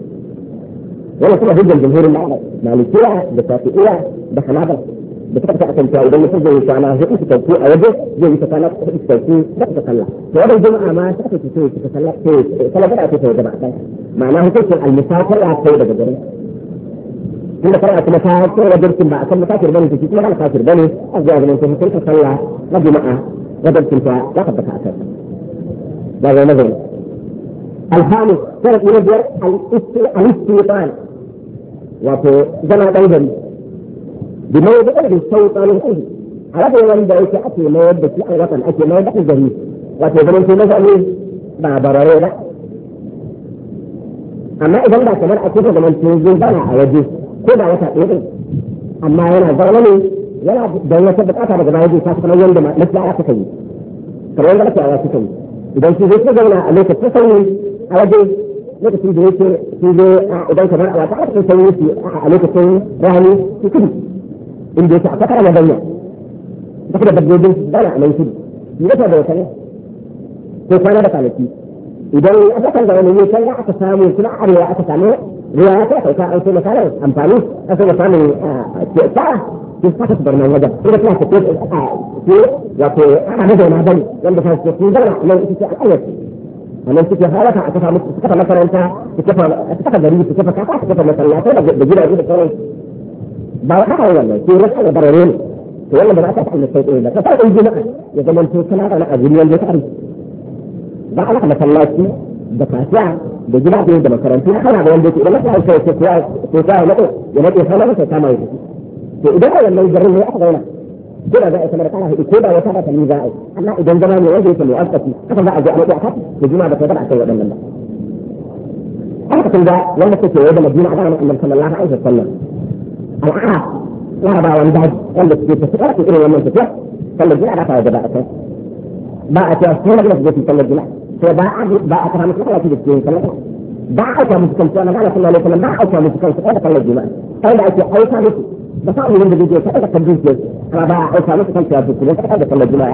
wannan kuma hujjar jumhurin malikiya da shafi'iyya da hanabila da suka ta akan cewa idan mutum zai kwana hudu cikakku a waje zai yi kwana hudu cikakku da ka sallah to wannan juma'a ma sai ka ce ka sallah sai sallah da ake da ba kai ma'ana hukuncin al-musafir ya kai daga gare inda fara kuma ta kai da dirkin ba akan musafir bane take kuma kana kafir bane a ga ganin ko sai ka sallah na juma'a da dirkin ta ya tabbata akan da ga nazari al-khamis sai ina biyar al-istiqan wato zama dan gari بموضع الشيطان الحزن على هذا wanda yake ake mayar da shi a watan ake mayar da gari wato zaman shi na zane ba barare ba amma idan ba kamar a cikin zaman shi zai bana a waje ko da wata ɗaya amma yana zaune ne yana da wata bukata daga baya zai tashi kamar yadda maslaha suka yi kamar yadda maslaha suka yi idan shi zai zauna a lokacin sanyi a waje lokacin da yake shi zai idan kamar a wata lokacin sanyi a lokacin rani shi kudu inda yake a kakar madanya da kuma dabbobin bana a nan kudu yi wata da wata ne ko kwana da kwanaki idan aka kan zama ne kan aka samu kuma a arewa aka samu ruwa ya kai kauka an sai misalar amfani an sai samun tsara sun saka su bar nan wajen kuma suna tafiye a ke wato ana mazauna bane wanda ta ce sun zauna nan ita ce al'ayyar a nan suke halaka a kafa musu su kafa makaranta su kafa gari su kafa kafa su kafa masallatai da gidaje da sauran ba haka wannan ke rasa da barare ne to wannan ba za ta ta Allah sai da ka fara juma'a ya zama to kana da a guri wanda ta ba alaka masallaci da kasuwa da gidaje da makarantu kana da wanda ke idan ka sai ko ko ko ta na ko ya nake sana masa kama yi to idan wannan garin ne aka zauna ko da za a kamar kana ko da wata ta ni za a amma idan zama ne wanda yake mai askaci haka za a je a nake aka to juma'a da kai ba a kai wadannan ba haka kun ga wanda take yi da Madina a zamanin Annabi sallallahu alaihi wasallam al'ada laraba wanda wanda suke tafi ƙarfi irin wannan tafiya sallar jina da ta waje ba a kai ba a cewa sai na gina su sallar jina sai ba a ba a kama musu kalaci da suke sallar ba a aika musu kansu na gana sallar alaihi ba a aika musu kansu ɗaya da sallar jina sai da ake aika musu da sa'o'in da zai je ta ɗaga kan dukiyar amma ba a aika musu kansu ya duk da ta da sallar jina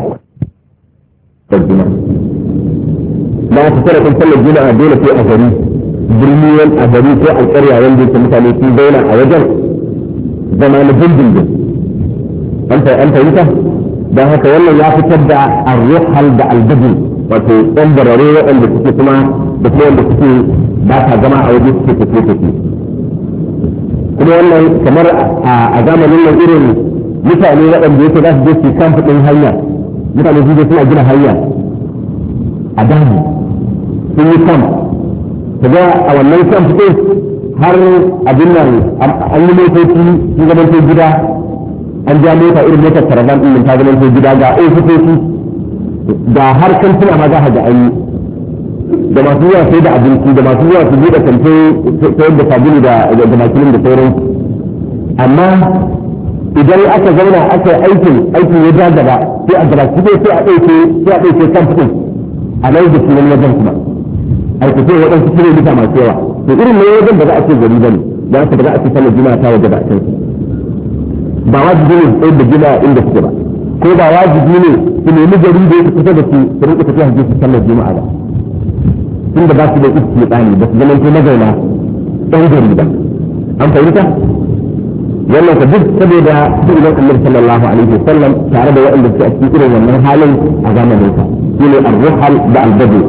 ba a tattara kan sallar jina a dole sai a gari birni a gari ko alƙarya wanda yake mutane sun zauna a wajen zama na dindindin an fahimta don haka wannan ya fitar da arruhal da albadin wato ɗan barare waɗanda suke kuma da kuma wanda suke ba ta zama a waje suke tafiye tafiye kuma wannan kamar a zamanin nan irin mutane waɗanda yake za su je su kan fiɗin hanya mutane su je suna gina hanya a daji sun yi kan ta ga a wannan kan fiɗin har abin nan an yi motoci sun zama ta gida an ja mota irin motar karavan ɗin ta zama ta gida ga ofisoshi da har kantuna ma za a ga an yi da masu yawa sai da abinci da masu yawa su buɗe kantin sayar da sabulu da makilin da sauran amma idan aka zauna aka aikin aikin ya ja gaba sai a gaba sai sai a ɗauke sai a ɗauke kan fitin a nan da shi wani wajen kuma aikace waɗansu kilomita masu yawa to irin ne wajen da za a ce gari bane da aka ba za a ce sallar juma'a ta waje ba a kansu ba wajibi ne sai da juma'a inda suke ba ko ba wajibi ne su nemi gari da yake kusa da su su rinka tafiya su je sallar juma'a ba tunda ba su da istiqani ba su zama ko mazauna ɗan gari ba an fahimta wannan ka duk saboda sunan annabi sallallahu alaihi wasallam tare da waɗanda suke a cikin irin wannan halin a zamanin sa shine ar-ruhal da al-badu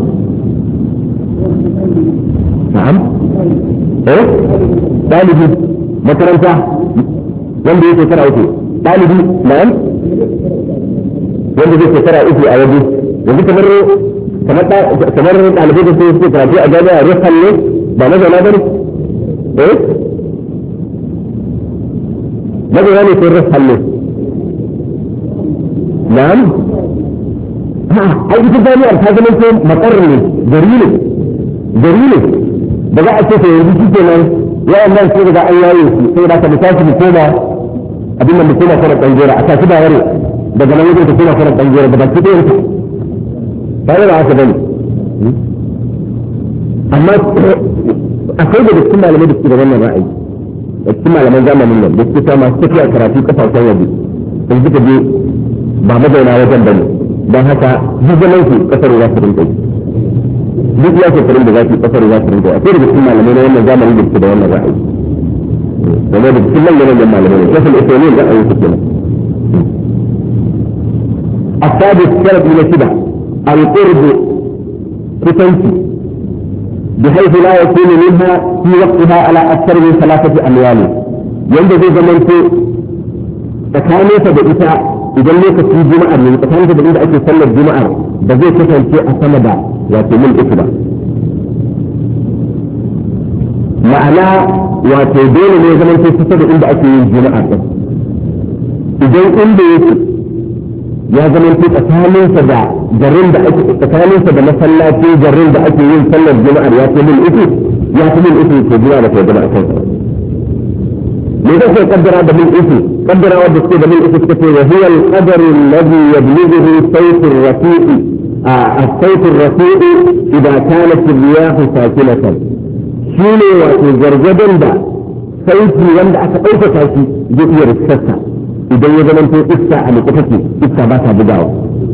na'am eh dalibi makaranta wanda yake kara uku dalibi na'am wanda yake kara uku a waje yanzu kamar kamar kamar dalibai da suke karatu a jami'a ruhal ne ba na zauna bane eh ماذا يعني في الرفع اللي نعم ها اي تداني هذا منكم مقرني جريلي جريلي بقى اشوف يجي كده يا الله كده بقى اي اي كده بقى مسافه بكده قبل ما نكون فرق انجيرا عشان كده وري ده انا يجي تكون فرق انجيرا ده كده انت فانا عارف ده اما اكيد بتسمع لما بتكده wannan ra'ayi cikin malaman zamanin nan da suke masu tafiya karatu kasashen waje sun suka je ba mazauna wajen bane don haka duk zaman su kasar za su rinka yi duk ya shekarun da za su kasar za su rinka yi akwai daga cikin malamai na wannan zamanin da suke da wannan ra'ayi game da cikin manyan manyan malamai ne kasar isra'iliyya da ayyuka kenan السادس شرط من الشبه القرب كتنسي بحيث لا يكون منها في وقتها على أكثر من ثلاثة أموال ينبغي زمن في تكانية بإساء إذا ليس في جمعة من تكانية بإساء أكثر سنة الجمعة بذي كثير في أسمدا واتمن إسبا معنى واتدين من زمن في سنة عند أكثر من الجمعة إذا عند ya zama ce tsakaninsa da garin da ake tsakaninsa da masallaci garin da ake yin sallar juma'ar ya ce min uku ya ce min uku ke jira da ke jama'a kansa me zai kai kaddara da min uku kaddara wanda suke da min uku suka ce wa huwa al-qadar alladhi yablughu sayf ar-rafiq as-sayf ar-rafiq idha kanat ar-riyah sakinatan shine wato gargadan da sauti wanda aka ɗaukaka shi zai iya riskarsa idan ya zama iska a lokacin iska ba ta bugawa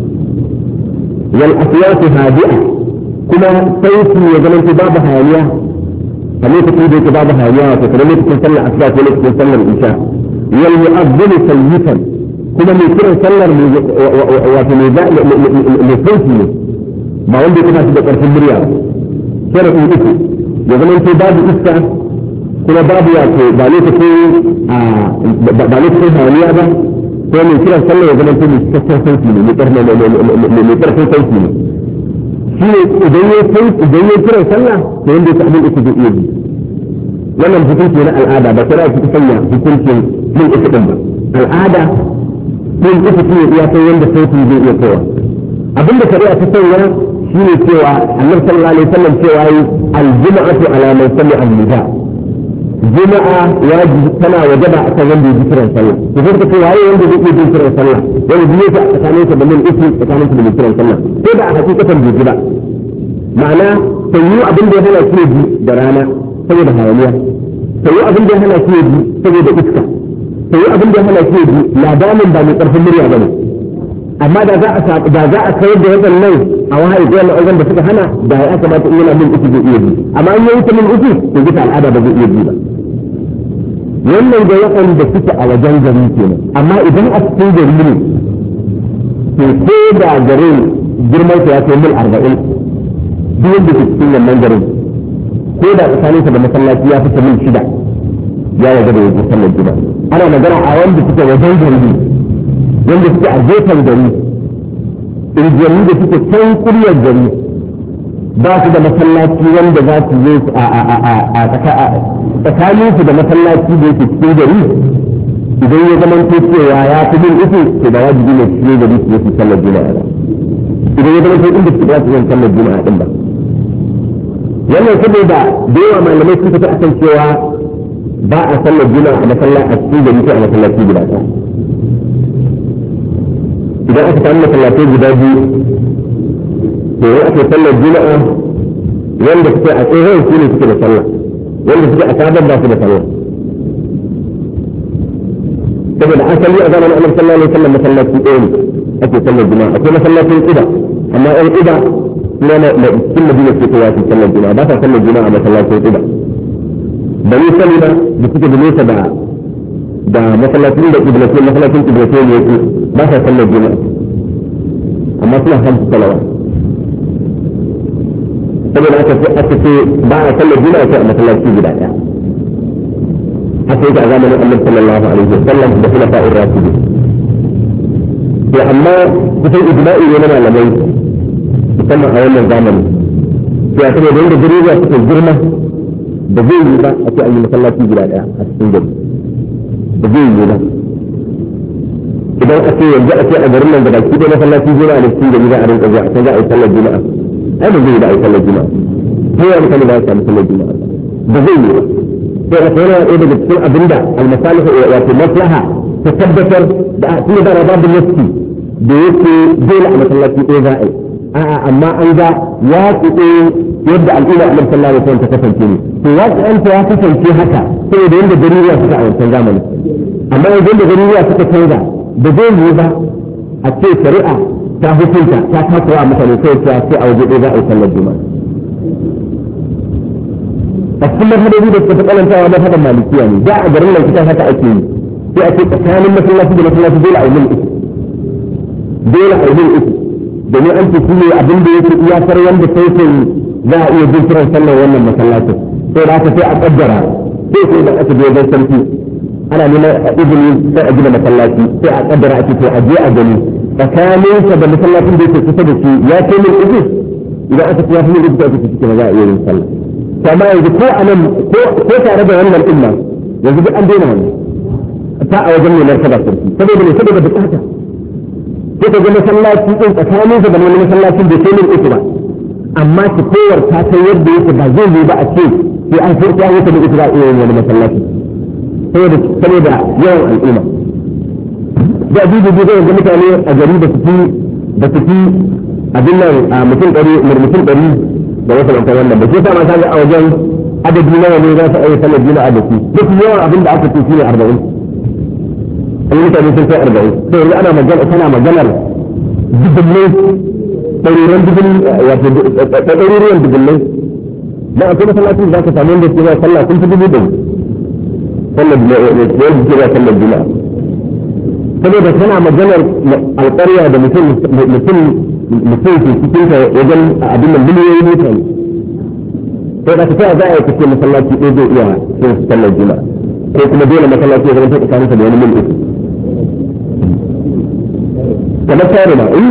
wal aswatu hadi'a kuma sauti ya zama babu hayaniya a lokacin da yake babu hayaniya wato kamar lokacin sallar asuba ko lokacin sallar isha wal mu'adhdhin sayyifan kuma mai kiran sallar wato mai sauti ne ba wanda yake tashi da karfin murya sharafin uku ya zama babu iska kuma babu wato ba lokacin ba lokacin hayaniya ba ko mai kiran sallah ya zama mai cikakken sauki ne mai karfin sauki ne shi ne idan ya idan ya kiran sallah to wanda ya abin uku zai iya yi wannan hukunci na al'ada ba kira shi sanya hukuncin min uku din ba al'ada min uku shi ne iya kai wanda sauki zai iya kowa abinda shari'a ta sanya shi ne cewa annabi sallallahu alaihi wasallam cewa yi al-jum'atu ala man sami'a an-nida juma'a wajibi tana wajaba akan wanda ya kiran sallah to sai ka ce waye wanda zai yi kiran sallah wanda biye ta tsakanin sa da min uku tsakanin sa da kiran sallah sai da a hakikatan bai ba ma'ana sai yi abin da ya hana shi ji da rana saboda hayaniya sai yi abin da ya hana shi ji saboda iska sai yi abin da ya hana shi ji ladamin ba mai karfin murya bane amma da za a da za a kai da wadannan a wahayi da wannan da suka hana da ya kamata in yana min uku zai iya ji amma in yayi ta min uku to bisa al'ada ba zai iya ji ba wannan da waɗanda suke a wajen gari kenan amma idan a cikin gari ne to ko da garin girman sa ya kai mil arba'in duk wanda ke cikin wannan garin ko da tsakanin sa da masallaci ya fi mil shida ya waje da yake sallar gida ana magana a wanda suke wajen gari wanda suke a gefen gari injiyani da suke can kuryar gari ba su da masallaci wanda za su zo a tsakanin su da masallaci da yake cikin gari idan ya zama to cewa ya fi bin uku to da wajibi ne cikin gari su yi sallar juma'a ba idan ya zama to inda su ba su yin sallar juma'a din ba wannan saboda da yawa malamai sun fita akan cewa ba a sallar juma'a a masallaci a cikin gari ko a masallaci guda ɗaya idan aka samu masallatai guda biyu to in aka sallar juma'a wanda suke a tsohon su ne suke da sallah wanda suke a sabon ba su da sallah saboda asali a zamanin annabi sallallahu alaihi wasallam masallaci ɗaya ne ake sallar juma'a akwai masallacin Quba amma ɗan Quba ne na cikin Madina ke kowa su sallar juma'a ba sa sallar juma'a a masallacin Quba bani salima da suke da nesa da da masallacin da iblatin masallacin iblatin ne yake ba sa sallar juma'a amma suna hamsu salawa saboda aka ce aka ce ba a sallar juma'a sai a masallaci guda ɗaya haka yake a zamanin annabi sallallahu alaihi wasallam da kuma fa'ir rashidi to amma kusan ijma'i ne na malamai musamman a wannan zamani to a saboda yadda garuruwa suka girma da zai yi ba a ce an yi masallaci guda ɗaya a cikin gari da zai yi ba idan a ce yanzu a ce a garin nan da baki ɗaya masallaci juma'a da cikin gari za a rinka zuwa a can za a yi sallar juma'a ai ba zai yi ba a yi sallar juma'a ko ya mutane ba ya samu sallar juma'a da zai yi ba sai a tsayar da daga cikin abinda almasalih wato maslaha ta tabbatar da kuma da babu nafsi da yake dole a masallaci ɗaya za a yi a'a amma an ga ya kuɗe yadda al'umma a sallallahu alaihi wasallam ta kasance ne to ya kuɗanta ya kasance haka saboda yadda garuruwa suka a wancan zamani amma yanzu da garuruwa suka canza da zai yi ba a ce shari'a ta hukunta ta kasuwa mutane sai ta ce a waje ɗaya za a yi sallar juma'a a cikin mazhabobi da suka fi kalantawa mazhaban malikiya ne da a garin nan kusan haka ake yi sai a ce tsakanin masallaci da masallaci dole a yi mil uku dole a yi mil uku domin an ce shine abin da yake iyakar wanda sai sai za a iya jin kiran sallar wannan masallacin sai da aka sai a kaddara sai sai da aka je wajen sarki ana neman izini sai a gina masallaci sai a kaddara a ce to a je a gani tsakaninsa da masallacin da yake kusa da shi ya kai mil uku idan aka ce ya fi mil uku aka ce cikin za a iya yin sallah kama yanzu ko a nan ko tare da wannan ɗin yanzu duk an daina wannan ta a wajen mai martaba sarki saboda ne saboda bukata sai ka ga masallaci ɗin tsakanin sa da wani masallacin da sai min uku ba amma ki kowar ta kai yadda yake ba zai yi ba a ce sai an furta ya ta da uku ba a iya wani masallaci saboda saboda yawan al'umma da abubuwa da zai ga mutane a gari da su fi da su fi abin nan a mutum ɗari mutum ɗari da wasu lantar wannan da ke sa mata a wajen adadi nawa ne za su ayi sallar juma'a da su duk yawan abin da aka ce shine arba'in an mutane sun kai arba'in sai yanzu ana magana tana maganar dubullai ɗaruran dubullai wato ɗaruruwan dubullai na akwai masallacin da za ka samu wanda ke zuwa sallah sun fi dubu ɗari sallar juma'a sallar juma'a saboda tana maganar alƙarya da mutum mutum mutum ke cikin ta wajen abin da miliyoyin mutane sai da ta za a yi kace masallaci ɗaya zai iya yin sallar juma'a ko kuma dole masallaci ya zama ta tsakaninsa da wani mil uku kamar tare na in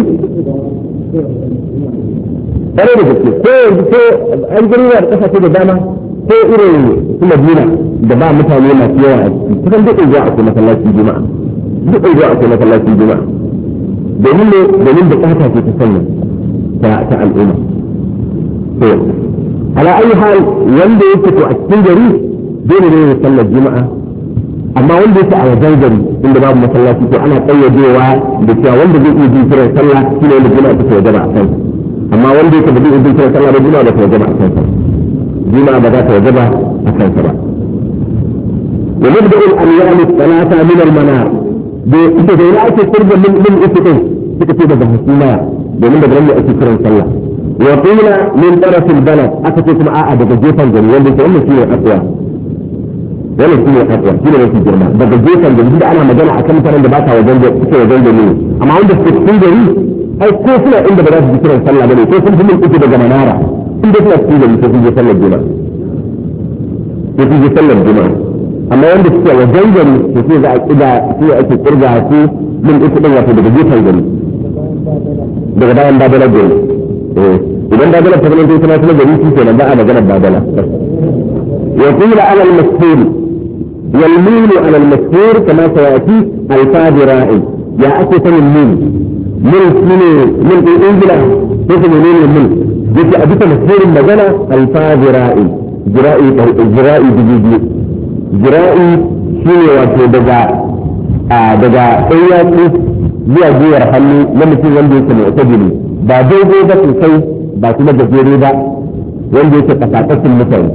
tare da gaske ko yanzu ko an girma da ƙasashe da dama ko irin su Madina da ba mutane masu yawa a ciki kusan duk zuwa akwai masallacin juma'a duk zuwa akwai masallacin juma'a domin ne domin bukata ce ta sannan ta ta al'umma to ala ayi hal wanda yake to a cikin gari dole ne ya sallar juma'a amma wanda yake a wajen gari inda babu masallaci to ana kayyadewa da cewa wanda zai iya jin kiran sallah shine wanda juma'a take wajaba a kansa amma wanda yake ba zai iya jin kiran sallah ba juma'a ba ta wajaba a kansa juma'a ba za ta wajaba a kansa ba ونبدأ الأيام الثلاثة من المنار da da yana ake kurba min min uku din suka ce daga hasina domin daga nan ake kiran sallah wa qila min taraf al balad aka ce kuma a'a daga gefen gari wanda ke wannan shine aqwa wannan shine aqwa shine yake girma daga gefen gari da ana magana akan mutanen da ba ta wajen da suke wajen da ne amma wanda suke cikin gari ai ko suna inda ba za su kiran sallah bane ko sun fi min uku daga manara inda suna cikin gari ko sun je sallar juma'a ko sun je sallar juma'a amma wanda suke wajen gari to sai za a kida sai ake kirga su min uku din wato daga gefen gari daga bayan babala gari eh idan babala ta zama kuma kuma gari shi kenan ba a magana babala ya qila ala al-masfur yalmil ala al-masfur kama sayati al-fadira'i ya ake sanin min min shine min din ingila ko kuma min min yake a bisa masfurin magana al-fadira'i jira'i jira'i bibi jira'i shine wato daga daga ɗanyatsu zuwa gwiwar hannu na mutum wanda yake mai otabili ba daidai ba sosai ba kuma gajere ba wanda yake kasakasin mutane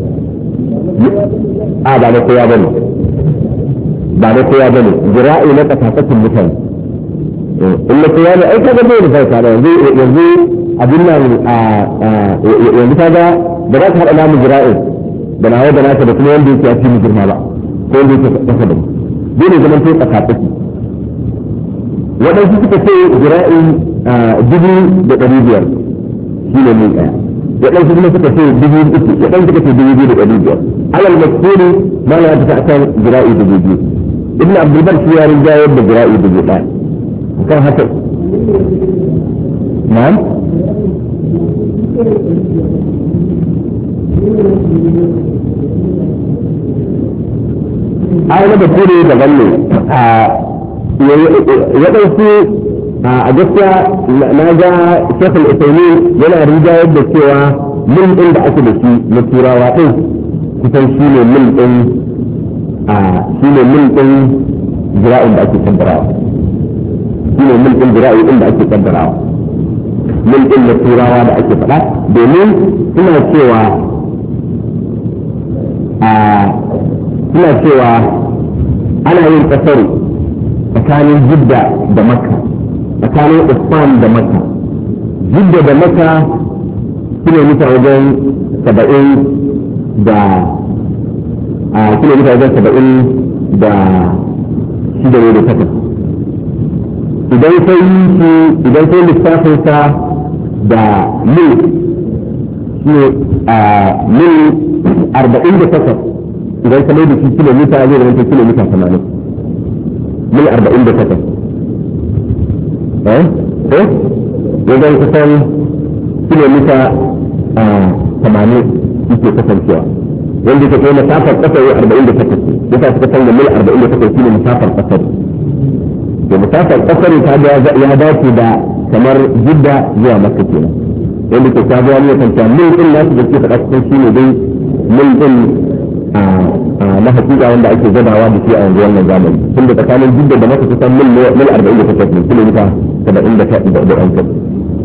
a ba na koya bane ba na koya bane jira'i na kasakasin mutane in na koya ne ai kaga bai da farka da yanzu yanzu abin nan yanzu kaga da za ka haɗa namu jira'i da nawa da naka da kuma wanda yake ya fi mu girma ba ko wanda yake kasa da mu dole zaman to kasakasi waɗansu suka ce jira'i dubu da ɗari biyar shi ne mun ɗaya waɗansu kuma suka ce dubu uku waɗansu suka ce dubu biyu da ɗari biyar alal masuri ma ya tafi akan jira'i dubu biyu ibn abdulbar shi ya rinjayar da jira'i dubu ɗaya kan haka na'am ai na bature daban ne waɗansu a gaskiya na ga shekul usaini yana rijayar da cewa mil ɗin da ake da shi na turawa ɗin kusan shi ne mil ɗin shi ne mil ɗin jira'in da ake kaddarawa shi ne mil ɗin jira'i ɗin da ake kaddarawa mil ɗin na turawa da ake faɗa domin suna cewa suna cewa ana yin ƙasar tsakanin jidda da makka tsakanin usman da makka jidda da makka kilomita wajen saba'in da a kilomita wajen saba'in da shida ne da takwas idan sai yi idan sai lissafinsa da mil shi a mil arba'in da takwas idan ka mai da shi kilomita zai zama kilomita tamanin mil arba'in da takwas eh eh wajen kusan kilomita tamanin yake kasancewa wanda ke kai masafar kasar arba'in da takwas yasa suka canza mil arba'in da takwas shine masafar kasar da masafar kasar ta ya dace da kamar jidda zuwa makka kenan wanda ke ta zuwa ne kanta mil din nasu da ke faɗa cikin shine dai mil din na hakika wanda ake gadawa da shi a yanzu wannan zamani tun da tsakanin jidda da maka kusan mil mil arba'in da takwas ne kilomita saba'in da da da ɗan kai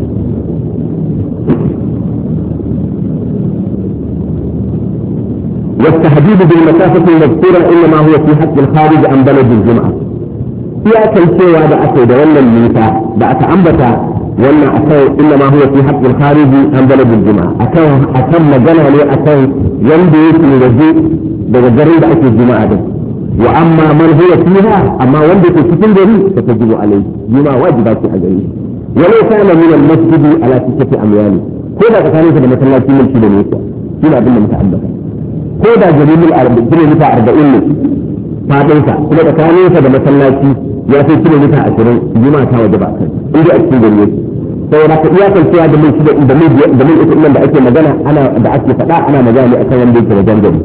والتحديد بالمسافة المذكورة إنما هو في حق الخارج عن بلد الجمعة. يا كل شيء هذا أكيد ولا الميتا بأت أنبتا ولا أكيد إنما هو في حق الخارج عن بلد الجمعة. أكيد أكيد مجانا لي أكيد يندي في الوزير بجريد أكيد الجمعة ده. وأما من هو فيها أما وندي في سكندري فتجب عليه بما واجبات عليه. ولو كان من المسجد على ستة أميال. كل هذا كان يسمى مثلا في الكيلومتر. كنا بنا متعبدا. ko da jirgin kilomita arba'in ne fadinsa kuma tsakaninsa da masallaci ya fi kilomita ashirin juma'a ta waje ba kai inda a cikin gari sai da ka iyakar cewa da mai shida da mai da mai uku nan da ake magana ana da ake faɗa ana magana ne akan wanda yake wajen gari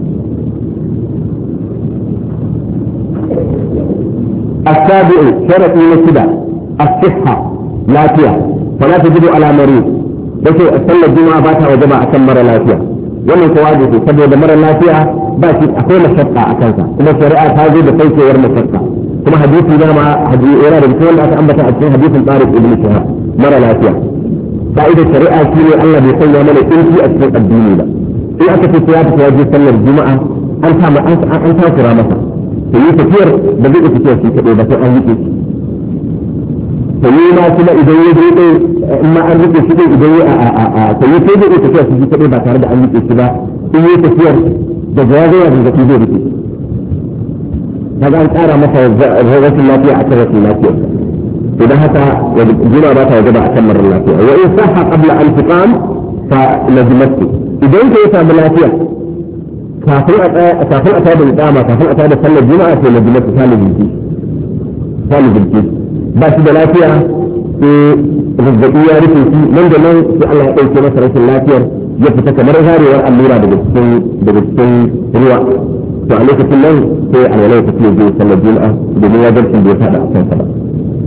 السابع شرط نسبة الصحة لا فيها فلا تجب على مريض بس صلى الجمعة باتها وجمع أكمل لا فيها wannan ko wajibi saboda mara lafiya ba shi akwai mashakka a kansa kuma shari'a ta zo da saukewar mashakka kuma hadisi da ma hadisi yana da cikin wanda aka ambata a cikin hadisin Tariq ibn Shihab mara lafiya ka'ida shari'a shi ne Allah bai sanya mana inci a cikin addini ba in aka ce ya tafi waje sallar juma'a an ta an an takura masa to yi tafiyar da zai tafiya shi kadai ba sai an yi shi to yi ma kuma idan ya je in ma an rike shi dai idan ya a a a to yi sai da tafiya shi kadai ba tare da an rike shi ba in yi tafiyar da jawabi ya da zai rike kaga an tsara masa rashin lafiya a kan rashin lafiya idan haka juna ba ta wajaba a kan marar lafiya wa in sahha qabla an tuqam fa lazimatu idan ka samu lafiya kafin a kafin a tada iqama kafin a tada sallar juma'a sai lazimatu talibin talibin ba shi da lafiya sai zazzaɓi ya rufe shi nan da nan sai Allah ya ɗauke masa rashin lafiyar ya fita kamar zarewar allura daga cikin daga cikin ruwa to a lokacin nan sai alwala ya tafi ya je sallar juma'a domin wajibcin da ya faɗa a kansa ba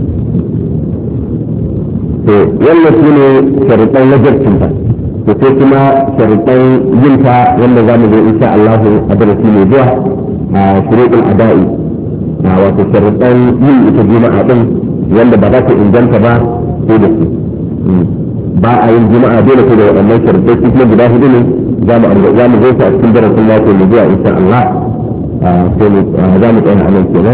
to wannan shi ne sharuɗan wajibcin ta to sai kuma sharuɗan yin ta wanda za mu zo insha Allah a darasi mai zuwa shuruɗin ada'i wato sharuɗan yin ita juma'a din wanda ba za ta inganta ba sai da su ba a yin juma'a dole sai da waɗannan sharuɗai su kuma guda hudu ne za mu za mu zo su a cikin darasin mako mu zuwa insha Allah sai mu za mu tsaya a nan kenan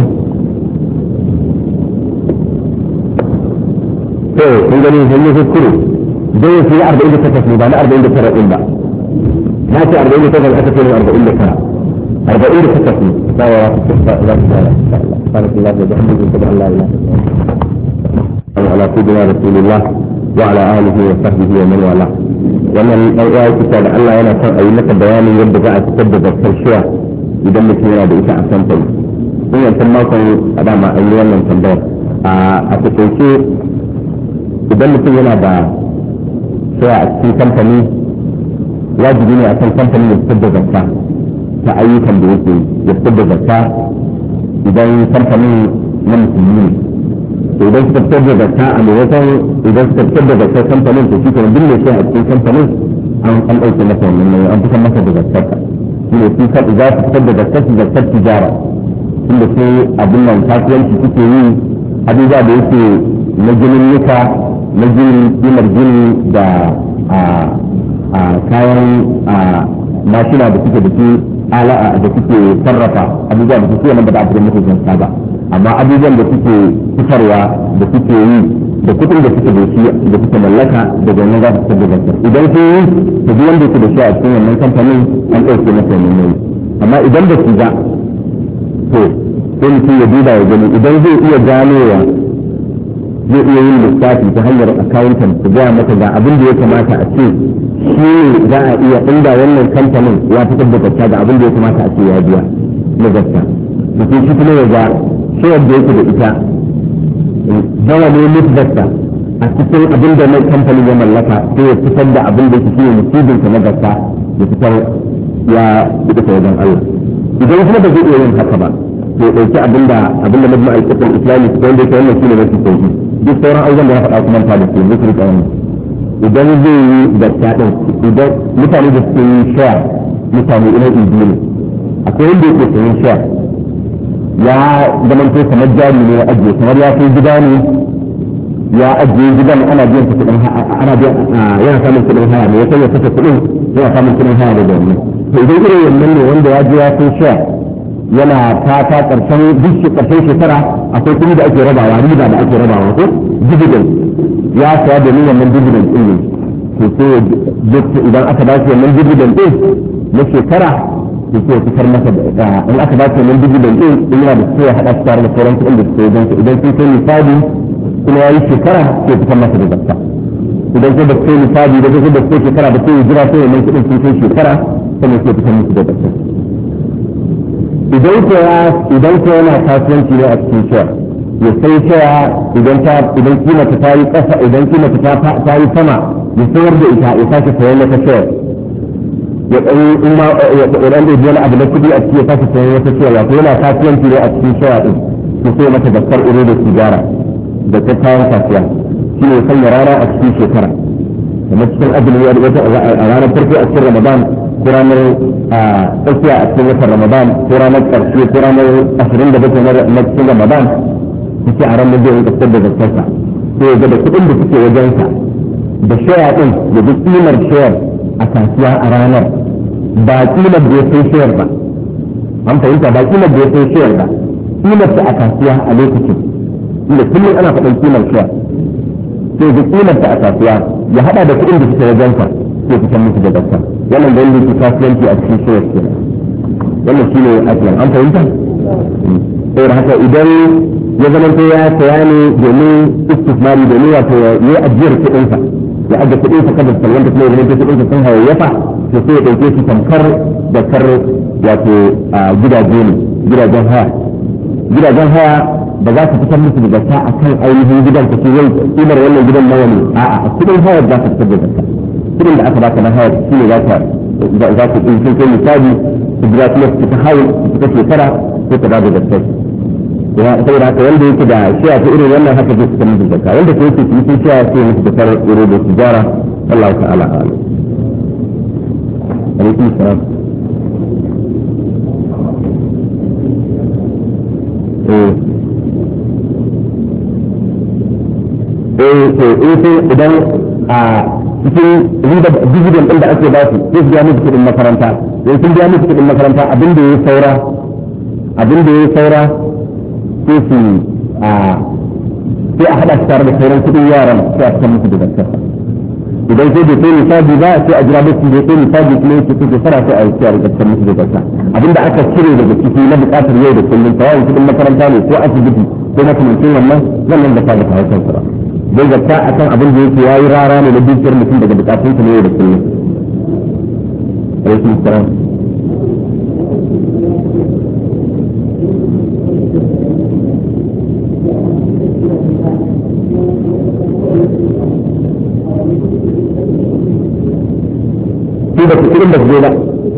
to kun gani sun yi kuskure dole sai arba'in da takwas ne ba na arba'in da tara ɗin ba na ce arba'in da takwas aka ce ne arba'in da tara arba'in da takwas ne za wa za su tsaya سبحانك اللهم وبحمدك اشهد ان لا اله الا انت على سيدنا رسول الله وعلى اله وصحبه ومن والاه wannan ɗan uwa yake da Allah yana son a yi maka bayanin yadda za a fitar da zakar shiya idan mutum yana da ita a kamfani in yancan makon a dama an yi wannan tambayar a takaice idan mutum yana da shiya a cikin kamfani wajibi ne a kan kamfani ya fitar da zakka ta ayyukan da yake ya fitar da zakka idan kamfanin na musulmi ne idan suka fitar da zakka a maimakon idan suka fitar da zakka kamfanin to shi ke bin da shi a cikin kamfanin an an ɗauke masa wannan nauyi an fitar masa da zakkarsa shi ne sun kaɗi za su fitar da zakkar su zakkar tijara tunda su abin nan kasuwanci suke yi abubuwa da yake na ginin nika na gini kimar gini da kayan mashina da suke da su ala'a da suke sarrafa abubuwan da suke nan ba da abu da muke zanka ba amma abubuwan da suke fitarwa da suke yi da kudin da suke da shi da suke mallaka daga nan za su fitar da zakar idan sun yi to duk wanda yake da shi a cikin wannan kamfanin an ɗauke masa wannan nauyi amma idan da su ga to sai mutum ya duba ya gani idan zai iya ganowa zai iya yin lissafi ta hanyar akawuntan su gaya mata ga abin da ya kamata a ce shi ne za a iya inda wannan kamfanin ya fitar da zakka ga abin da ya kamata a ce ya biya na zakka mutum shi kuma ya ga shayar da yake da ita nawa ne mutubarta a cikin abin da mai kamfanin ya mallaka sai ya fitar da abin da yake shi ne musibinsa na zakka ya fitar ya fita wajen Allah idan kuma ba zai iya yin haka ba to ɗauki abin da abin da majmu'al fiqh al-islami ko wanda yake wannan shi ne mafi sauki duk sauran abubuwan da ya faɗa kuma ta da su zikri kawai idan zai yi zakka din idan mutane da suke yi share mutane ina ibi ne akwai wanda yake sayin share ya zamanto kamar jari ne ya ajiye kamar ya kai gida ne ya ajiye gidan ana biyan kuɗin ana biyan yana samun kuɗin haya ne ya kai ya kashe kuɗin yana samun kuɗin haya da gwamnati to idan irin wannan ne wanda ya je ya kai share yana fata karshen duk karshen shekara akwai kuɗi da ake rabawa riba da ake rabawa ko dividend ya saya da niyyar nan dividend din ne to sai idan aka ba shi wannan dividend din na shekara to sai fitar masa da in aka ba shi wannan dividend din in yana da sai ya hada shi tare da sauran kuɗin da suke wajen sa idan sun kai misali kuma yayi shekara sai fitar masa da zakka idan sai da kai misali da sai da kai shekara da sai jira sai wannan kuɗin sun kai shekara sai sai fitar masa da zakka idan ko idan ko yana kasuwanci ne a cikin share ya sai cewa idan ta idan kimata ta yi kasa idan kimata ta ta yi sama ya sayar da ita ya sake sayar da share ya dan in ma ya dan da biyan abu da kudi a cikin ya sake sayar da share wato yana kasuwanci ne a cikin share din to sai mata dakkar ire da tijara da ta kayan kasuwa shi ne sanya rana a cikin shekara kamar cikin azumi ya wata a ranar farko a cikin Ramadan ko ranar tsakiya a cikin watan Ramadan ko ranar ƙarshe ko ranar ashirin da bakwai na cikin Ramadan suke a ranar zai fitar da zakkarsa sai ya ga da kuɗin da suke wajensa da shaya ɗin ya bi ƙimar shayar a kasuwa a ranar ba ƙimar da ya sai shayar ba an fahimta ba ƙimar da ya sai shayar ba ƙimar ta a kasuwa a lokacin inda kullum ana faɗin ƙimar shayar sai da ƙimar ta a kasuwa ya haɗa da kuɗin da suke wajensa sai fitar musu da zakka wannan da yake kasuwanci a cikin shayar kenan wannan shine aslan an fahimta sai haka idan ya zama to ya saya ne domin istismari domin wato ya yi ajiyar kuɗinsa ya ajiye kuɗinsa kada su wanda kuma ya zama to kuɗinsa sun hayayyafa to sai ya ɗauke shi tamkar da kar wato gidaje ne gidajen haya gidajen haya ba za ka fitar musu da zakka a kan ainihin gidan ka ce yau kimar wannan gidan nawa ne a'a a kuɗin haya za ka fitar da zakka kuɗin da aka baka na haya shi ne za ka za ka ɗin kai misali su gida kuma su ta hawa su ta shekara ko ta ba da zakka saboda haka wanda yake da shiya ta irin wannan haka zai fitar musu zakka wanda ko yake cikin shiya sai musu da far irin da tijara Allah ta'ala a'lam alaikum salam eh to eh idan a cikin riba dividend din da ake ba su sai su biya musu kuɗin makaranta sai sun biya musu kuɗin makaranta abin da ya saura abin da ya saura sai su a sai a haɗa su tare da sauran kuɗin yaran sai a fitar musu da zakka idan sai bai kai nisabi ba sai a jira musu bai kai nisabi kuma yake kuke fara sai a yi ciyar da fitar musu da zakka abin da aka cire daga ciki na buƙatar yau da kullum tawayin kuɗin makaranta ne ko asibiti ko makamancin wannan wannan da ta da haifar sa don zakka akan abin da yake yayi rara ne na dukiyar mutum daga bukatun sa ne yau da kullum alaikum salam shi da kuɗin da zai ba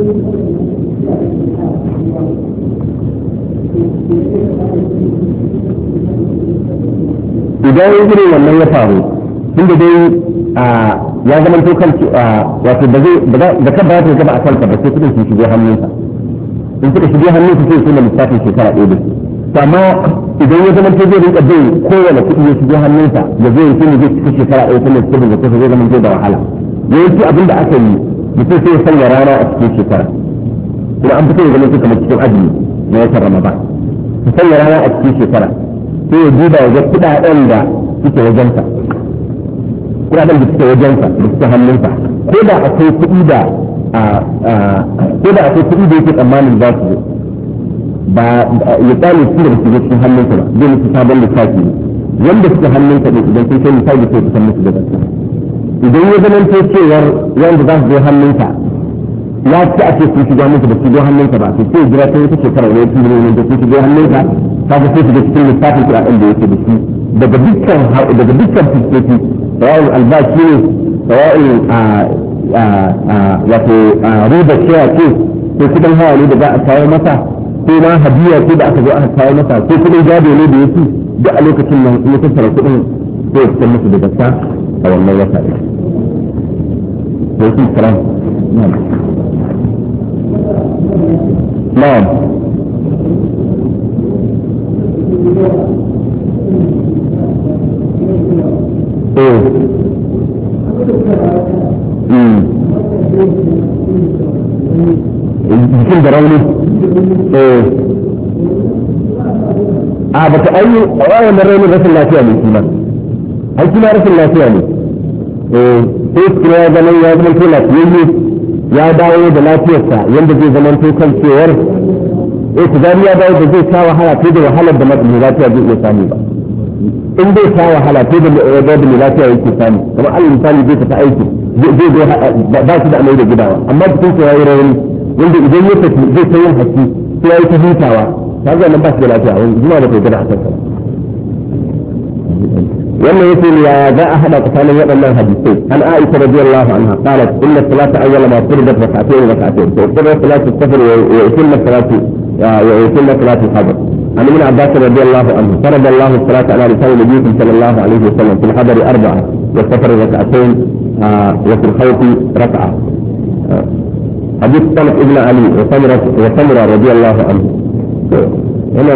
idan irin wannan ya faru tunda dai ya zama to kan wato da zai da kan ba ta gaba a kanka ba sai kudin su shigo hannunsa in suka shigo hannunsa sai kuma lissafin shekara ɗaya da to amma idan ya zama to zai rinka bin kowane kuɗi ya shigo hannunsa da zai yi zai cika shekara ɗaya kuma kudin da kusa zai zama to da wahala yawanci abin da aka yi mutum sai ya sanya rana a cikin shekara kuma an fito ya zama to kamar cikin azumi na watan ramadan ka sanya rana a cikin shekara sai ya duba ya ga kuɗaɗen da suke wajensa kuɗaɗen da suke wajensa da suke hannunsa ko da akwai kuɗi da ko da akwai kuɗi da yake tsammanin za su ba ya tsare su da su cikin hannunsa ba zai musu sabon lissafi ne wanda suke hannunsa ne idan sun kai misali sai su san musu da gaske idan ya zama to cewar wanda za su zo hannunsa ya ci a ce sun shiga musu da su zo hannunsa ba sai sai jira sai wata shekara ne sun ne da sun shiga hannunsa kaga sai shiga cikin lissafin kuɗaɗen da yake da shi daga dukkan daga dukkan fuskoki sawa'in albashi ne sawa'in wato riba cewa ce ko kudin hawa ne da za a kawo masa ko ma hadiya ce da aka zo aka kawo masa ko kudin gado ne da yake duk a lokacin nan in ya tattara kudin sai ya fitar musu da gaska a wannan wata ɗin. Wasu salam. Na'am. Eh. Hmm. Jikin da rauni. Eh. A baka ayi a wannan raunin rashin lafiya ne kuma. Ai kuma rashin lafiya ne. Eh, sai kuma ya zama ya zama to lafiyayye ya dawo da lafiyarsa yanda zai zama to kan cewar eh kuzari ya dawo da zai ta wahala ko da wahalar da mai lafiya zai iya samu ba. In zai ta wahala ko da mai lafiya yake samu kamar Allah misali zai tafi aiki zai zo ba shi da amai da gidawa amma cikin sa yayi rauni wanda idan ya tafi zai ta yin haƙi sai yayi ta hutawa kaga nan ba shi da lafiya wanda zuwa da kai gida a kansa wannan yake ya za a hada tsakanin waɗannan hadisai an Aisha radiyallahu anha qalat inna salata awwala ma furidat rak'atayn rak'atayn fa furidat salatu as-safar wa yutimma salatu wa yutimma salatu al-hadr عن ابن عباس رضي الله عنه فرض الله الصلاة على لسان نبيه صلى الله عليه وسلم في الحضر أربعة والسفر ركعتين وفي الخوف ركعة حديث طلق ابن علي وسمرة وسمرة رضي الله عنه هنا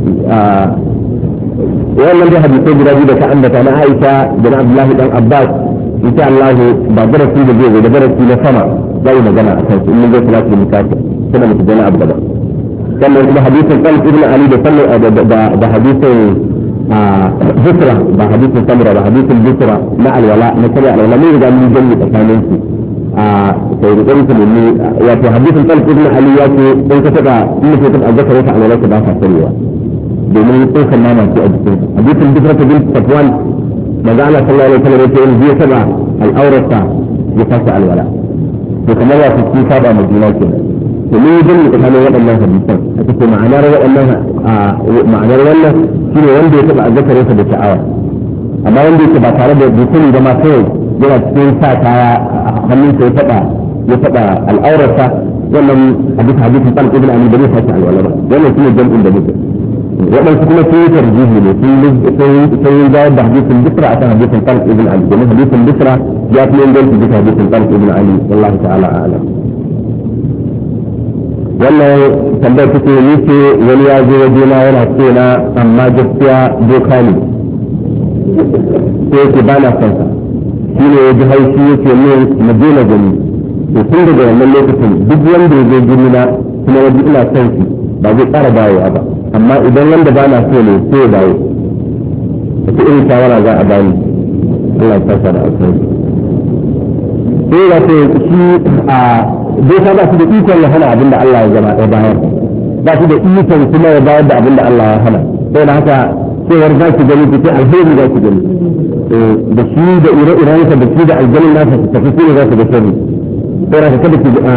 wannan dai hadisai guda biyu da ka ambata na Aisha da na Abdullahi dan Abbas insha Allah ba darasi da zai da darasi na sama zai magana akan su in mun ga salatu mutafi kuma mutum da abu gaba sannan kuma hadisin Talib ibn Ali da sallu da hadisin Busra ba hadisin Samra ba hadisin Busra na alwala na kare alwala ne da mun gani tsakanin su a sai da kanku ne wato hadisin Talib ibn Ali ya ce dan ka saka in mutum a zakara ta alwala ka ba ka sarewa domin tsokan nama ce a jikin hadisin Busra ta bin Safwan maza Allah sallallahu alaihi wasallam ya ce in zai saba al'aurata ya fasa alwala to kamar ya fi saba ma juna kenan domin yin da tsakanin waɗannan hadisan a cikin ma'anar waɗannan ma'anar wannan shi ne wanda ya taɓa azzakarinsa da sha'awa amma wanda yake ba tare da bukuni da ma kawai yana cikin sa kaya hannunsa ya taɓa ya taɓa al'aurarsa wannan hadisi hadisi ɗan ibn ali da zai sace alwala ba wannan shi ne jam'in da muke waɗansu kuma sun yi tarjihi ne sun yi gawar da hadisin bisra akan hadisin ɗan ibn ali domin hadisin bisra ya fi inganci bisa hadisin ɗan ibn ali wallahu ta'ala a'lam wannan tambayar take ni ce wani ya zo waje na yana ce na amma gaskiya doka ne sai yake ba na son sa shi ne ya ji haushi yake min na daina gani to tun daga wannan lokacin duk wanda ya zo gini na kuma waje ina son shi ba zai ƙara dawowa ba amma idan wanda ba na so ne sai ya dawo wata irin shawara za a bani Allah ya saka da alkhairi sai ya ce shi a doka ba su da ikon ya hana abinda Allah ya zama ɗaya bayan ba su da ikon kuma ya bayar da abinda Allah ya hana sai da haka cewar za ki gani kuke alheri za ki gani da shi da ire-irensa da shi da aljanin nasa su tafi su ne za su ga sani sai da kada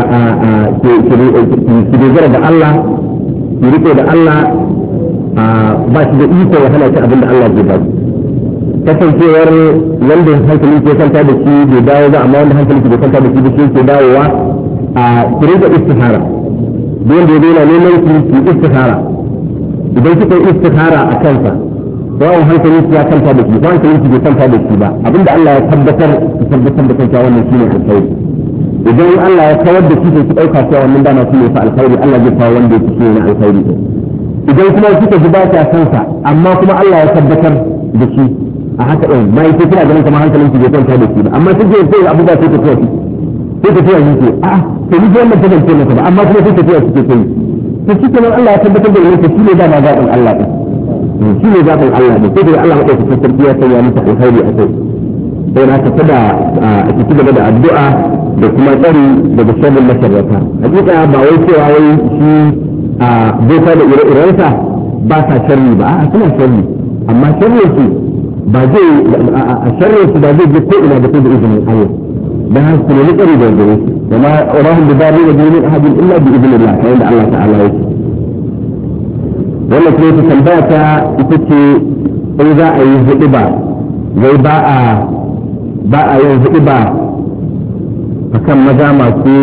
ki dogara da Allah ki rike da Allah ba shi da ikon ya hana ki abinda Allah zai ba kasancewar wanda hankali ke kanta da shi bai dawo ba amma wanda hankali ke kanta da shi da shi ke dawowa a kire da istihara don da yana neman ki ki istihara idan kika yi istihara a kansa bawan hankali ya kanta da shi ba hankali ki bai kanta da shi ba abinda Allah ya tabbatar ki tabbatar da kanta wannan shine alkhairi idan Allah ya kawar da shi ki dauka cewa wannan dama shine fa alkhairi Allah zai kawo wanda yake shine alkhairi idan kuma kika ji ba ta kansa amma kuma Allah ya tabbatar da shi a haka ɗin ma yake kina ganin kamar hankalin ki bai kwanta da shi ba amma sai sai abubuwa sai ta tafi sai ta tafi yake a to ni wannan ta zance maka ba amma kuma sai ta tafi suke kai to shi kuma Allah ya tabbatar da yake shi ne da ma zaɓin Allah ɗin shi ne zaɓin Allah ɗin sai da Allah ya ɗauka sarki ya sanya masa alkhairi a kai sai na tafi da a ciki gaba da addu'a da kuma tsari daga sharrin masharrata hakika ba wai cewa wai shi a boka da ire-irensa ba sa sharri ba a suna sharri amma sharrin su ba zai a sharrin su ba zai je ko ina da kai da izinin Allah dan haka kuma ne kare da gare su kuma rahum bi babi wa dinin ahadin illa bi idnillah kai da Allah ta'ala yake wannan kuma ta tambaya ta ita ce in za a yi hudu ba wai ba a ba a yin hudu ba akan maza masu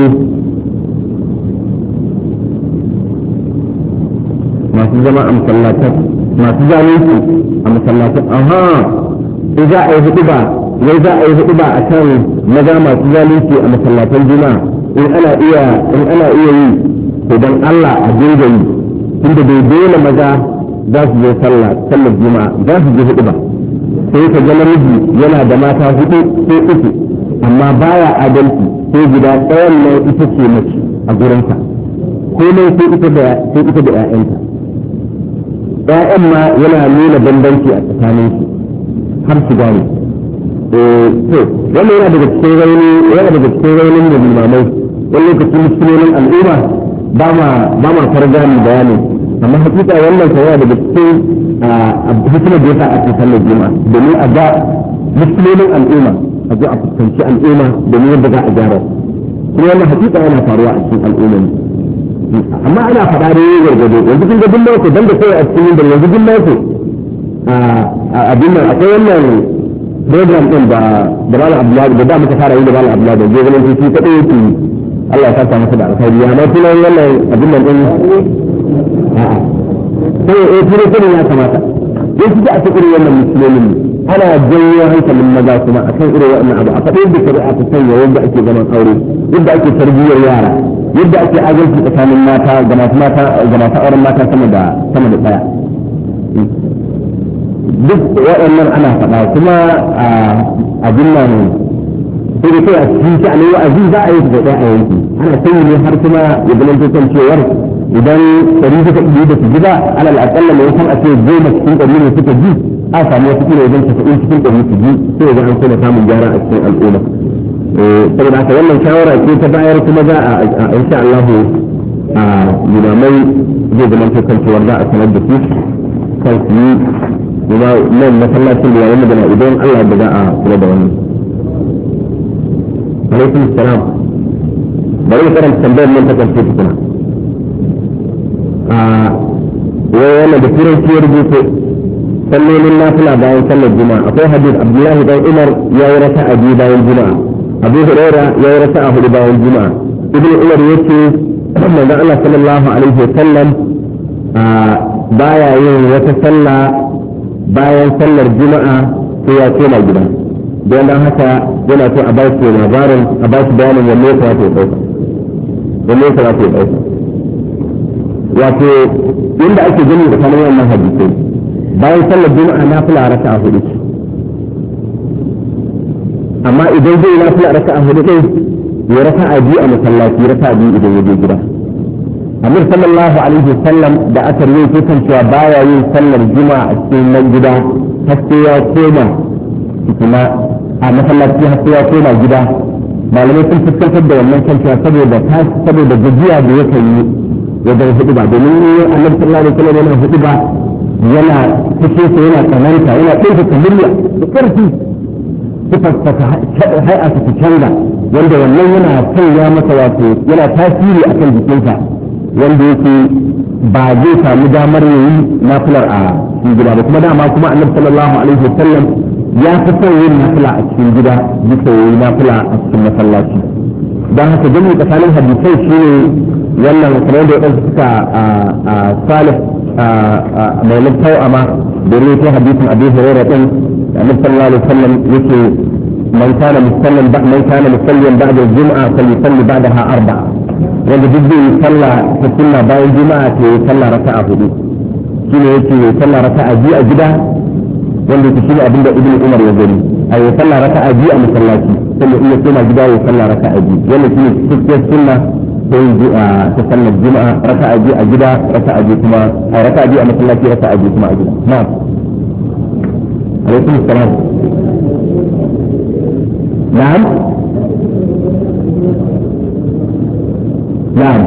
masu zama a masallatan masu zalunci a masallatan aha in za a yi hudu ba wai za a yi hudu ba akan maza masu zalunci a masallatan juma'a in ana iya in ana iya yi to dan Allah a dinga yi tunda bai dole maza za su je sallah sallar juma'a za su je hudu ba sai ka ga namiji yana da mata hudu ko uku amma baya adalci sai guda ɗayan nan ita ce mace a gurinsa ko mai sai ita da sai ita da ƴaƴanta ƴaƴan ma yana nuna bambanci a tsakanin su har su gane eh to wannan yana daga cikin rauni yana daga cikin raunin da limamai wani lokacin musulmin al'umma ba ma ba ma fargani bayani amma hakika wannan kawai daga cikin hikimar da ya sa a cikin sallar juma'a domin a ga musulmin al'umma a zo a fuskanci al'umma domin yadda za a gyara kuma wannan hakika yana faruwa a cikin al'umma amma ana faɗa da yi gargado yanzu kun ga duk mako dan da kai a cikin da yanzu duk mako a abin nan akwai wannan program din da da Malam Abdullahi da da muka fara yi da Malam Abdullahi da zai ganin shi kadai yake Allah ya saka masa da alkhairi ya ma kuma wannan abin nan din a'a sai eh tire tire ya kamata yanzu da a cikin wannan musulmin ana janyo hankalin maza kuma akan irin wannan abu a faɗin da shari'a ta sanya yadda ake zaman aure yadda ake tarbiyyar yara yadda ake adalci tsakanin mata ga masu mata ga masu auren mata sama da sama da ɗaya duk waɗannan ana faɗa kuma a abin nan sai da kai a cikin sha'anin wa'azi za a yi da ɗaya a yanki ana sanya ne har kuma ya zama kan cewar idan ɗari suka ɗi da su gida alal aƙalla mai san a ce goma cikin ɗari ne suka ji a samu wasu kila idan casa'in cikin ɗari su ji sai ya ga an kuma samun gyara a cikin al'umma saboda haka wannan shawara ce ta bayar kuma za a insha Allah a limamai zai zama kan cewar za a sanar da su kan su yi kuma nan masallacin da yayin da idan Allah da za a kula da wannan alaikum salam bari mu karanta tambayar nan ta karshe tukuna a wannan da turanci ya rubuce sallolin nafila bayan sallar juma'a akwai hadith Abdullahi dan Umar ya yi raka'a biyu bayan juma'a Abu Hurairah ya yi raka'a hudu bayan juma'a Ibn Umar yace manzon Allah sallallahu alaihi wa sallam baya yin wata sallah bayan sallar juma'a sai ya koma gida don dan haka yana so a ba shi labarin a ba shi bayanin wanne ya kamata ya ɗauka wanne ya kamata ya ɗauka wato inda ake gani da kanan wannan hadisai bayan sallar juma'a na fula raka'a hudu amma idan zai nafila raka'a hudu ɗin ya raka'a biyu a masallaci raka'a biyu idan ya je gida. Amir sallallahu alaihi wasallam da aka yi kan cewa baya yin sallar juma'a a cikin nan gida har sai ya koma kuma a masallaci har sai ya koma gida. Malamai sun fuskantar da wannan kan cewa saboda ta saboda gajiya da yake yi wajen hudu ba domin Annabi sallallahu alaihi wasallam yana hudu ba yana cikin sa yana tsananta yana ɗauka kamiliya da ƙarfi sifar ta hay'a ta canza wanda wannan yana sanya masa wato yana tasiri akan jikinsa wanda yake ba zai samu damar yayi nafilar a cikin gida ba kuma dama kuma Annabi sallallahu alaihi wasallam ya fi son yin nafila a cikin gida bisa yayi nafila a cikin masallaci don haka jami'in tsakanin hadisai shi ne wannan kamar da wadansu suka a salih mai littau amma da rubuta hadisin Abu Hurairah din Annabi sallallahu alaihi wasallam yake man kana musallan man kana musallan ba'da al-jum'a falyusalli ba'daha arba'a wanda duk zai salla ta sunna bayan juma'a ta yi salla raka'a hudu shine yake salla raka'a biyu a gida wanda yake shine abinda Ibn Umar ya gani a yi salla raka'a biyu a masallaci sannan in ya koma gida ya salla raka'a biyu wannan shine cikakken sunna sai ta sallar juma'a raka'a biyu a gida raka'a biyu kuma a raka'a biyu a masallaci raka'a biyu kuma a gida na'am alaikum assalam na'am na'am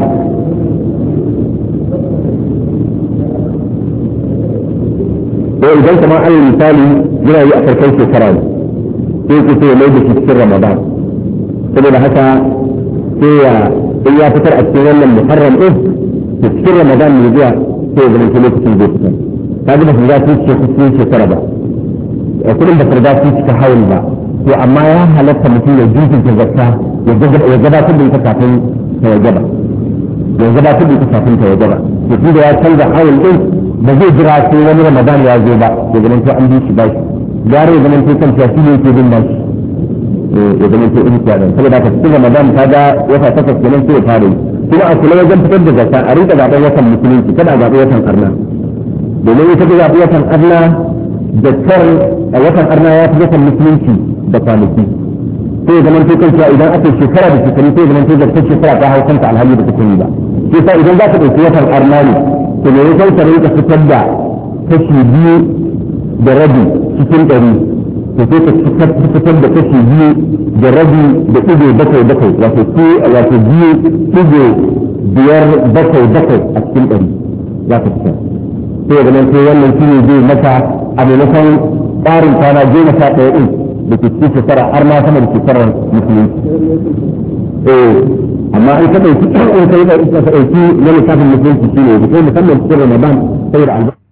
to idan kamar alal misali yana yi a farkon shekara sai ku sai mai da shi cikin Ramadan saboda haka sai ya in ya fitar a cikin wannan muharram din to cikin Ramadan ne zuwa sai ya zama lokacin zai fitar kaga ba su za su ce cikin shekara ba kudin da farga su cika hawan ba to amma ya halatta mutum ya jinkirta zakka ya gabatar da ita kafin ta ya gaba ya gabatar da ita kafin ta ya gaba to tunda ya canza hawan din ba zai jira sai wani Ramadan ya zo ba ya zama to an bi shi bashi gare ya zama to kan shi ne yake bin bashi ya zama to in kiyaye saboda ka cikin Ramadan kaga wata takwas kenan sai ya fara kuma a kula wajen fitar da zakka a rika zaɓen watan musulunci kada a zaɓi watan arna domin ita ta zaɓi watan arna da kar a watan arna ya fi watan musulunci da kwanaki sai zaman to kan cewa idan aka shekara da shekaru sai zaman to da ta shekara ta hau kanta alhali da ta yi ba sai sa idan za ka ɗauki watan arna ne to ne ya ta rinka fitar da kashi biyu da rabi cikin ɗari to sai ka fitar da kashi biyu da rabi da ɗigo bakwai bakwai wato ko wato biyu ɗigo biyar bakwai bakwai a cikin ɗari za ka fitar sai ga nan sai wannan shi ne zai maka a maimakon tsarin kwana goma sha ɗaya ɗin da ke cikin shekara har ma sama da shekarar musulunci eh amma in ka ɗauki in ka ɗauki na lissafin musulunci shi ne da kai musamman cikin Ramadan sai da albarka